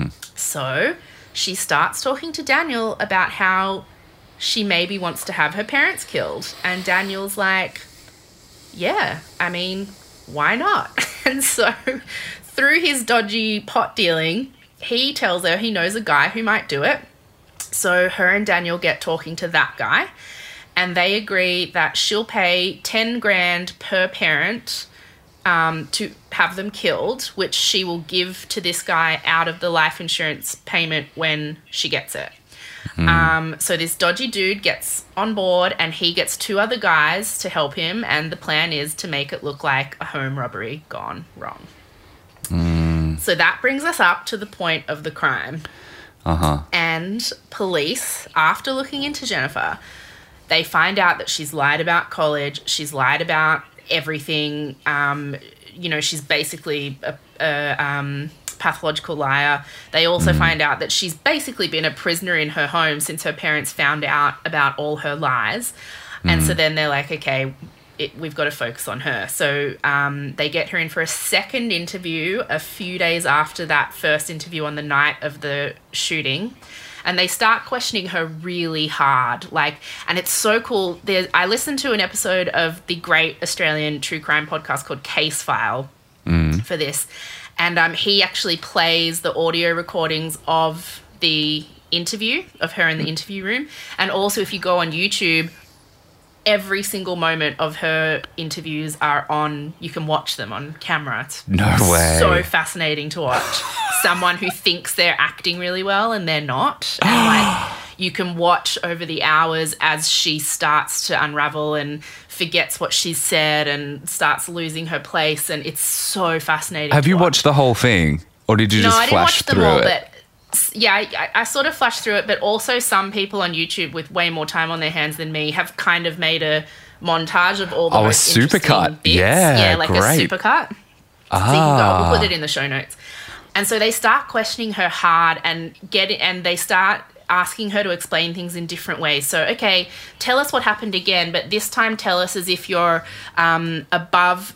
So she starts talking to Daniel about how she maybe wants to have her parents killed. And Daniel's like, yeah, I mean, why not? And so through his dodgy pot dealing, he tells her he knows a guy who might do it. So her and Daniel get talking to that guy, and they agree that she'll pay $10,000 per parent to have them killed, which she will give to this guy out of the life insurance payment when she gets it. So this dodgy dude gets on board, and he gets two other guys to help him, and the plan is to make it look like a home robbery gone wrong. So that brings us up to the point of the crime. And police, after looking into Jennifer, they find out that she's lied about college, she's lied about everything. She's basically a pathological liar. They also find out that she's basically been a prisoner in her home since her parents found out about all her lies. And so then they're like, okay, we've got to focus on her. So they get her in for a second interview a few days after that first interview on the night of the shooting. And they start questioning her really hard. And it's so cool. I listened to an episode of the great Australian true crime podcast called Case File for this. And he actually plays the audio recordings of the interview, of her in the interview room. And also, if you go on YouTube, every single moment of her interviews are on, you can watch them on camera. It's so fascinating to watch. Someone who thinks they're acting really well and they're not. And you can watch over the hours as she starts to unravel and forgets what she's said and starts losing her place, and it's so fascinating. Have you watched the whole thing, or did you just flash through it? No, I didn't watch them all, but yeah, I sort of flashed through it, but also some people on YouTube with way more time on their hands than me have kind of made a montage of all the most interesting supercut bits. Yeah, like great. A supercut. So you can go, we'll put it in the show notes. And so they start questioning her hard and they start asking her to explain things in different ways. So, okay, tell us what happened again, but this time tell us as if you're above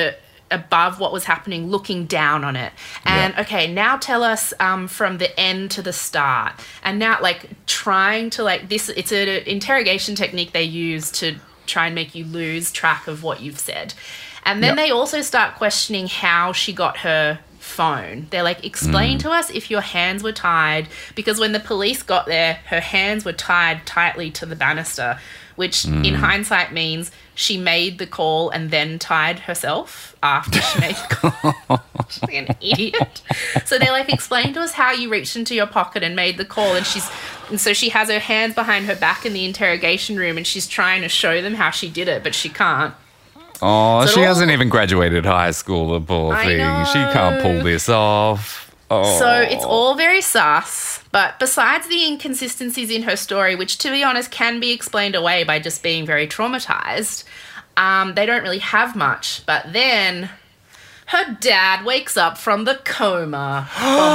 what was happening, looking down on it. And, okay, now tell us from the end to the start. And now, trying to, this, it's an interrogation technique they use to try and make you lose track of what you've said. And then they also start questioning how she got her phone. They're like, explain to us if your hands were tied, because when the police got there, her hands were tied tightly to the banister, which in hindsight means she made the call and then tied herself after she made the call. She's like an idiot. So they're like, explain to us how you reached into your pocket and made the call. And so she has her hands behind her back in the interrogation room and she's trying to show them how she did it, but she can't. Oh, so she hasn't even graduated high school, the poor thing. She can't pull this off. Oh. So it's all very sus. But besides the inconsistencies in her story, which to be honest can be explained away by just being very traumatized, they don't really have much. But then her dad wakes up from the coma.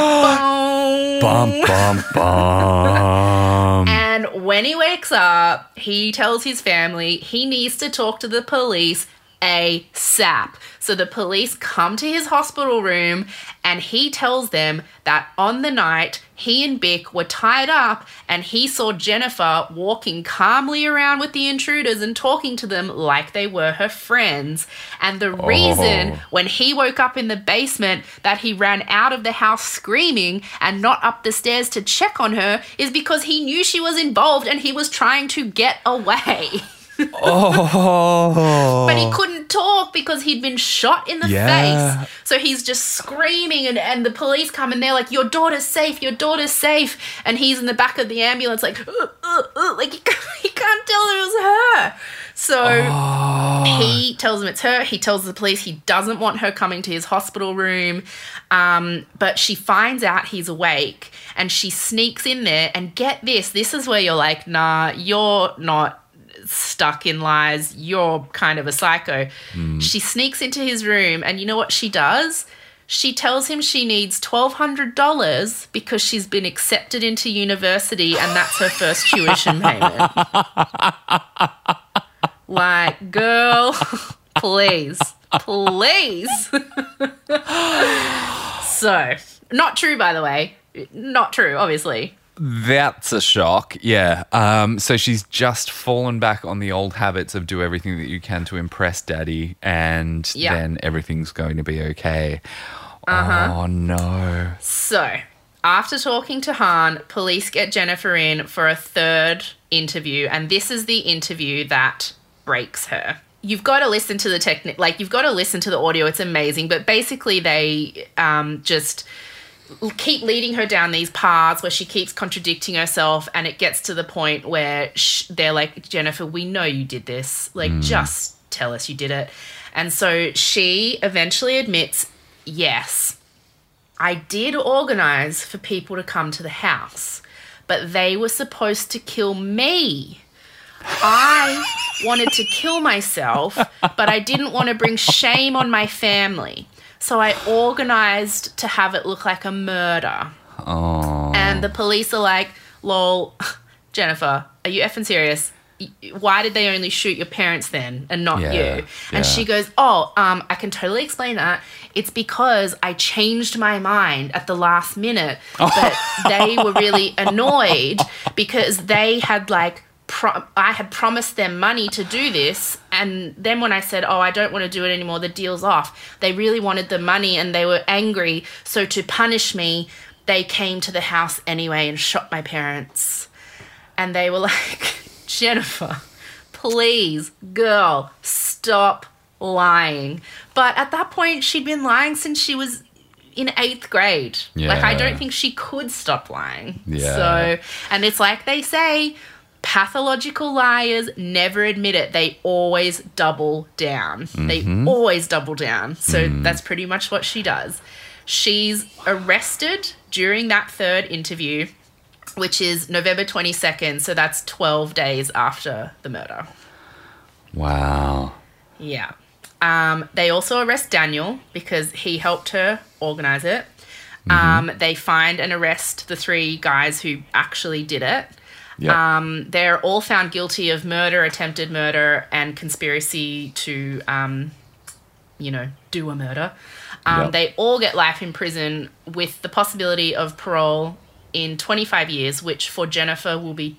Bum, bum, bum. And when he wakes up, he tells his family he needs to talk to the police ASAP. So the police come to his hospital room and he tells them that on the night he and Bick were tied up and he saw Jennifer walking calmly around with the intruders and talking to them like they were her friends. And the reason when he woke up in the basement that he ran out of the house screaming and not up the stairs to check on her is because he knew she was involved and he was trying to get away. But he couldn't talk because he'd been shot in the face. So he's just screaming and the police come and they're like, your daughter's safe, your daughter's safe. And he's in the back of the ambulance like, like he can't tell it was her. So he tells them it's her. He tells the police he doesn't want her coming to his hospital room. But she finds out he's awake and she sneaks in there and get this is where you're like, nah, you're not stuck in lies, you're kind of a psycho. She sneaks into his room and you know what she does? She tells him she needs $1,200 because she's been accepted into university and that's her first tuition payment. Like, girl, please. So, not true, by the way. Not true, obviously. That's a shock, yeah. So she's just fallen back on the old habits of do everything that you can to impress daddy and then everything's going to be okay. Oh, no. So, after talking to Hahn, police get Jennifer in for a third interview, and this is the interview that breaks her. You've got to listen to the you've got to listen to the audio. It's amazing, but basically they just keep leading her down these paths where she keeps contradicting herself, and it gets to the point where they're like, Jennifer, we know you did this. Just tell us you did it. And so she eventually admits, yes, I did organize for people to come to the house, but they were supposed to kill me. I wanted to kill myself, but I didn't want to bring shame on my family. So I organized to have it look like a murder. Oh. And the police are like, lol, Jennifer, are you effing serious? Why did they only shoot your parents then and not you? And she goes, I can totally explain that. It's because I changed my mind at the last minute. But they were really annoyed because they had like, I had promised them money to do this. And then when I said, I don't want to do it anymore, the deal's off. They really wanted the money and they were angry. So to punish me, they came to the house anyway and shot my parents. And they were like, Jennifer, please, girl, stop lying. But at that point, she'd been lying since she was in 8th grade. Yeah. Like, I don't think she could stop lying. Yeah. So, and it's like they say, pathological liars never admit it. They always double down. They always double down. So that's pretty much what she does. She's arrested during that 3rd interview, which is November 22nd. So that's 12 days after the murder. Wow. Yeah. They also arrest Daniel because he helped her organize it. They find and arrest the 3 guys who actually did it. Yep. They're all found guilty of murder, attempted murder, and conspiracy to, do a murder. They all get life in prison with the possibility of parole in 25 years, which for Jennifer will be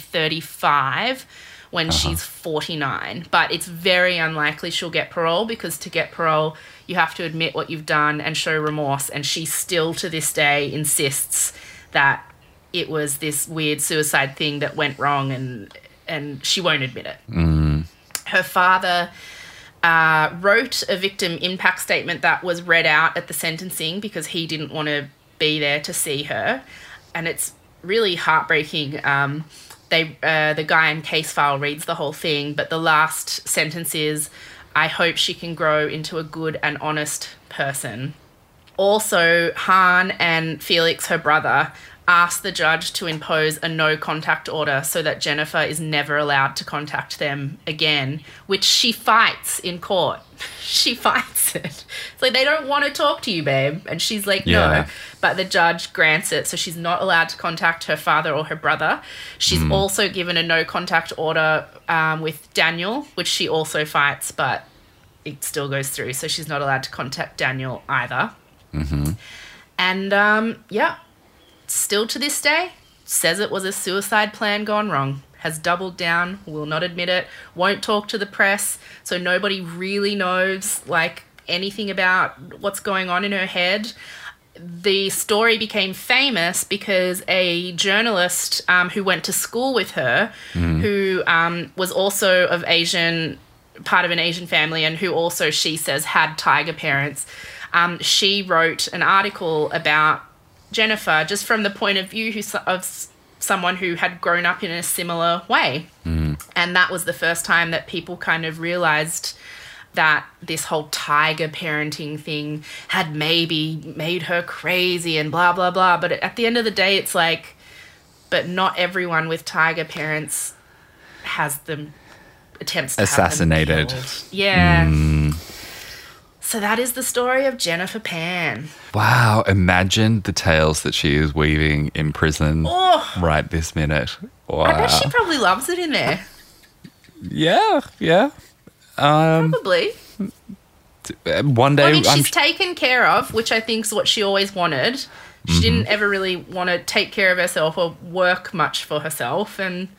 2035 when she's 49. But it's very unlikely she'll get parole because to get parole, you have to admit what you've done and show remorse. And she still to this day insists that it was this weird suicide thing that went wrong and she won't admit it. Her father wrote a victim impact statement that was read out at the sentencing because he didn't want to be there to see her. And it's really heartbreaking. The guy in case file reads the whole thing, but the last sentence is, I hope she can grow into a good and honest person. Also, Han and Felix, her brother, asked the judge to impose a no-contact order so that Jennifer is never allowed to contact them again, which she fights in court. She fights it. It's like, they don't want to talk to you, babe. And she's like, no. But the judge grants it, so she's not allowed to contact her father or her brother. She's also given a no-contact order with Daniel, which she also fights, but it still goes through, so she's not allowed to contact Daniel either. And, still to this day, says it was a suicide plan gone wrong, has doubled down, will not admit it, won't talk to the press, so nobody really knows, like, anything about what's going on in her head. The story became famous because a journalist who went to school with her, who was also of part of an Asian family and who also, she says, had tiger parents, she wrote an article about Jennifer just from the point of view of someone who had grown up in a similar way. And that was the first time that people kind of realised that this whole tiger parenting thing had maybe made her crazy and blah, blah, blah. But at the end of the day, it's like, but not everyone with tiger parents has them attempts to assassinated. Have them killed. Yeah. So that is the story of Jennifer Pan. Wow, imagine the tales that she is weaving in prison right this minute. Wow. I bet she probably loves it in there. Yeah. Probably. One day... I mean, she's taken care of, which I think is what she always wanted. She didn't ever really want to take care of herself or work much for herself. And,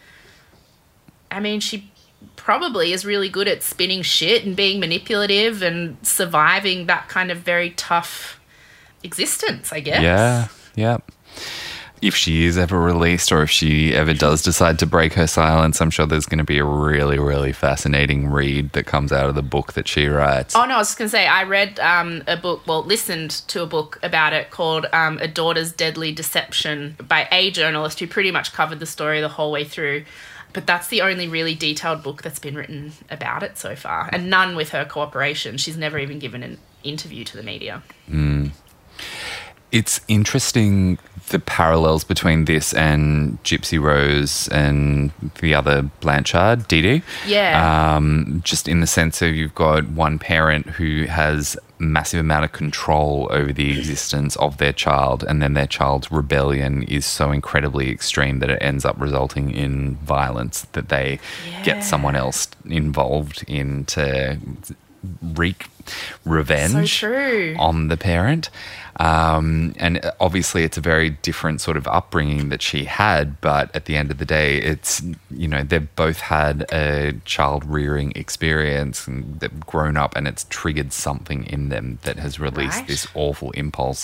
I mean, she probably is really good at spinning shit and being manipulative and surviving that kind of very tough existence, I guess. Yeah. If she is ever released or if she ever does decide to break her silence, I'm sure there's going to be a really, really fascinating read that comes out of the book that she writes. Oh, no, I was just going to say, I read listened to a book about it called A Daughter's Deadly Deception by a journalist who pretty much covered the story the whole way through. But that's the only really detailed book that's been written about it so far, and none with her cooperation. She's never even given an interview to the media. It's interesting the parallels between this and Gypsy Rose and the other Blanchard, Dee Dee. Yeah. Just in the sense of you've got one parent who has massive amount of control over the existence of their child, and then their child's rebellion is so incredibly extreme that it ends up resulting in violence that they get someone else involved in to wreak revenge on the parent. And obviously it's a very different sort of upbringing that she had, but at the end of the day, it's, you know, they've both had a child rearing experience and they've grown up, and it's triggered something in them that has released this awful impulse.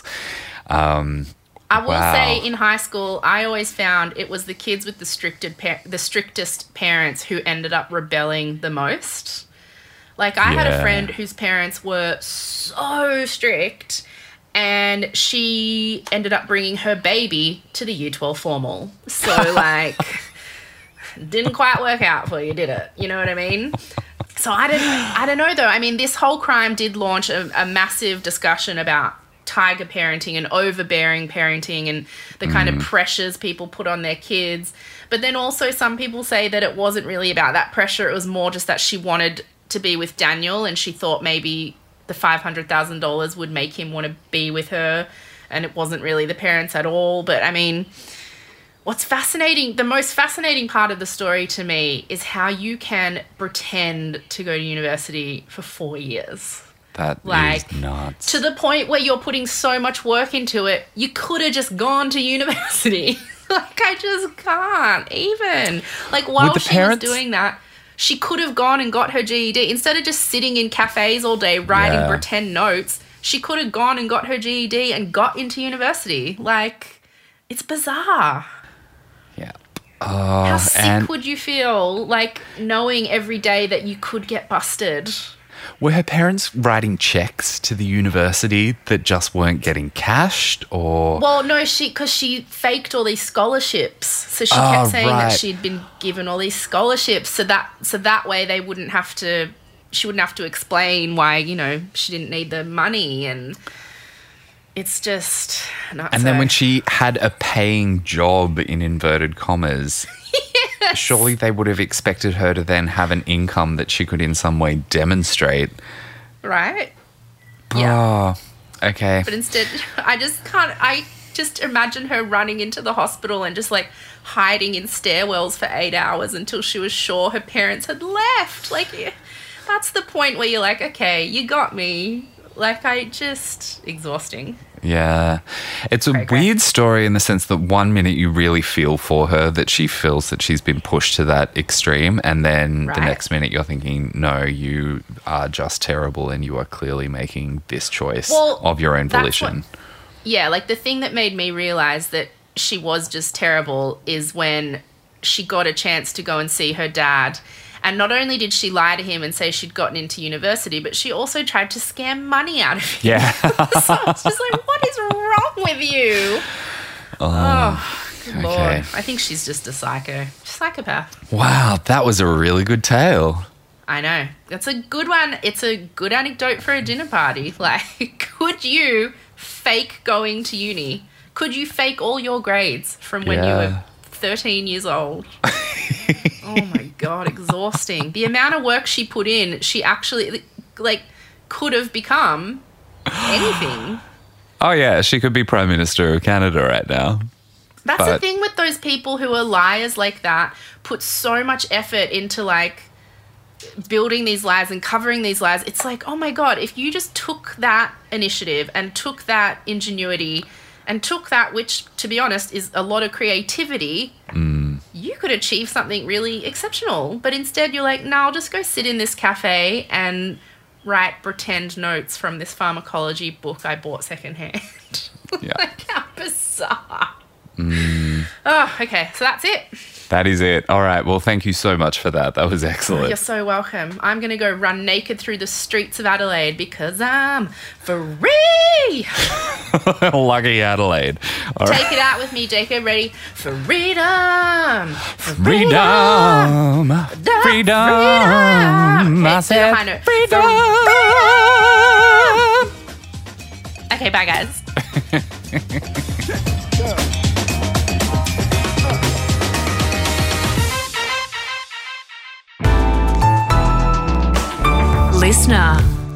I will say in high school, I always found it was the kids with the strictest parents who ended up rebelling the most. Like, I had a friend whose parents were so strict, and she ended up bringing her baby to the U12 formal. So, like, didn't quite work out for you, did it? You know what I mean? So I don't know, though. I mean, this whole crime did launch a massive discussion about tiger parenting and overbearing parenting and the kind of pressures people put on their kids. But then also some people say that it wasn't really about that pressure. It was more just that she wanted to be with Daniel, and she thought maybe the $500,000 would make him want to be with her, and it wasn't really the parents at all. But I mean, what's fascinating, the most fascinating part of the story to me is how you can pretend to go to university for 4 years. That is nuts. To the point where you're putting so much work into it, you could have just gone to university. Like, I just can't even. Like, while she was doing that, she could have gone and got her GED. Instead of just sitting in cafes all day writing pretend notes, she could have gone and got her GED and got into university. Like, it's bizarre. Yeah. How sick would you feel, like, knowing every day that you could get busted? Were her parents writing checks to the university that just weren't getting cashed, or? Well, no, because she faked all these scholarships. So she kept saying that she'd been given all these scholarships, so that way they wouldn't have to. She wouldn't have to explain why, you know, she didn't need the money, and it's just not. And then when she had a paying job in inverted commas. Surely they would have expected her to then have an income that she could in some way demonstrate. Right? Yeah. Oh, okay. But instead, I just imagine her running into the hospital and just, like, hiding in stairwells for 8 hours until she was sure her parents had left. Like, that's the point where you're like, okay, you got me. Like, exhausting. Yeah. It's a weird story in the sense that 1 minute you really feel for her, that she feels that she's been pushed to that extreme, and then the next minute you're thinking, no, you are just terrible and you are clearly making this choice of your own volition. Like, the thing that made me realise that she was just terrible is when she got a chance to go and see her dad. And not only did she lie to him and say she'd gotten into university, but she also tried to scam money out of him. Yeah. So it's just like, what is wrong with you? Oh, good Lord. I think she's just a psychopath. Wow, that was a really good tale. I know. That's a good one. It's a good anecdote for a dinner party. Like, could you fake going to uni? Could you fake all your grades from when you were 13 years old? Oh my God, exhausting. The amount of work she put in, she actually, like, could have become anything. Oh yeah, she could be Prime Minister of Canada right now. That's the thing with those people who are liars like that, put so much effort into, like, building these lies and covering these lies. It's like, oh my God, if you just took that initiative and took that ingenuity and took that, which, to be honest, is a lot of creativity, you could achieve something really exceptional. But instead you're like, no, I'll just go sit in this cafe and write pretend notes from this pharmacology book I bought secondhand. Like, how bizarre. Oh, okay. So that's it. That is it. All right. Well, thank you so much for that. That was excellent. You're so welcome. I'm going to go run naked through the streets of Adelaide because I'm free. Lucky Adelaide. All Take it out with me, Jacob. Ready? Freedom. Freedom. Freedom. I said freedom. Okay, bye, guys. Listener.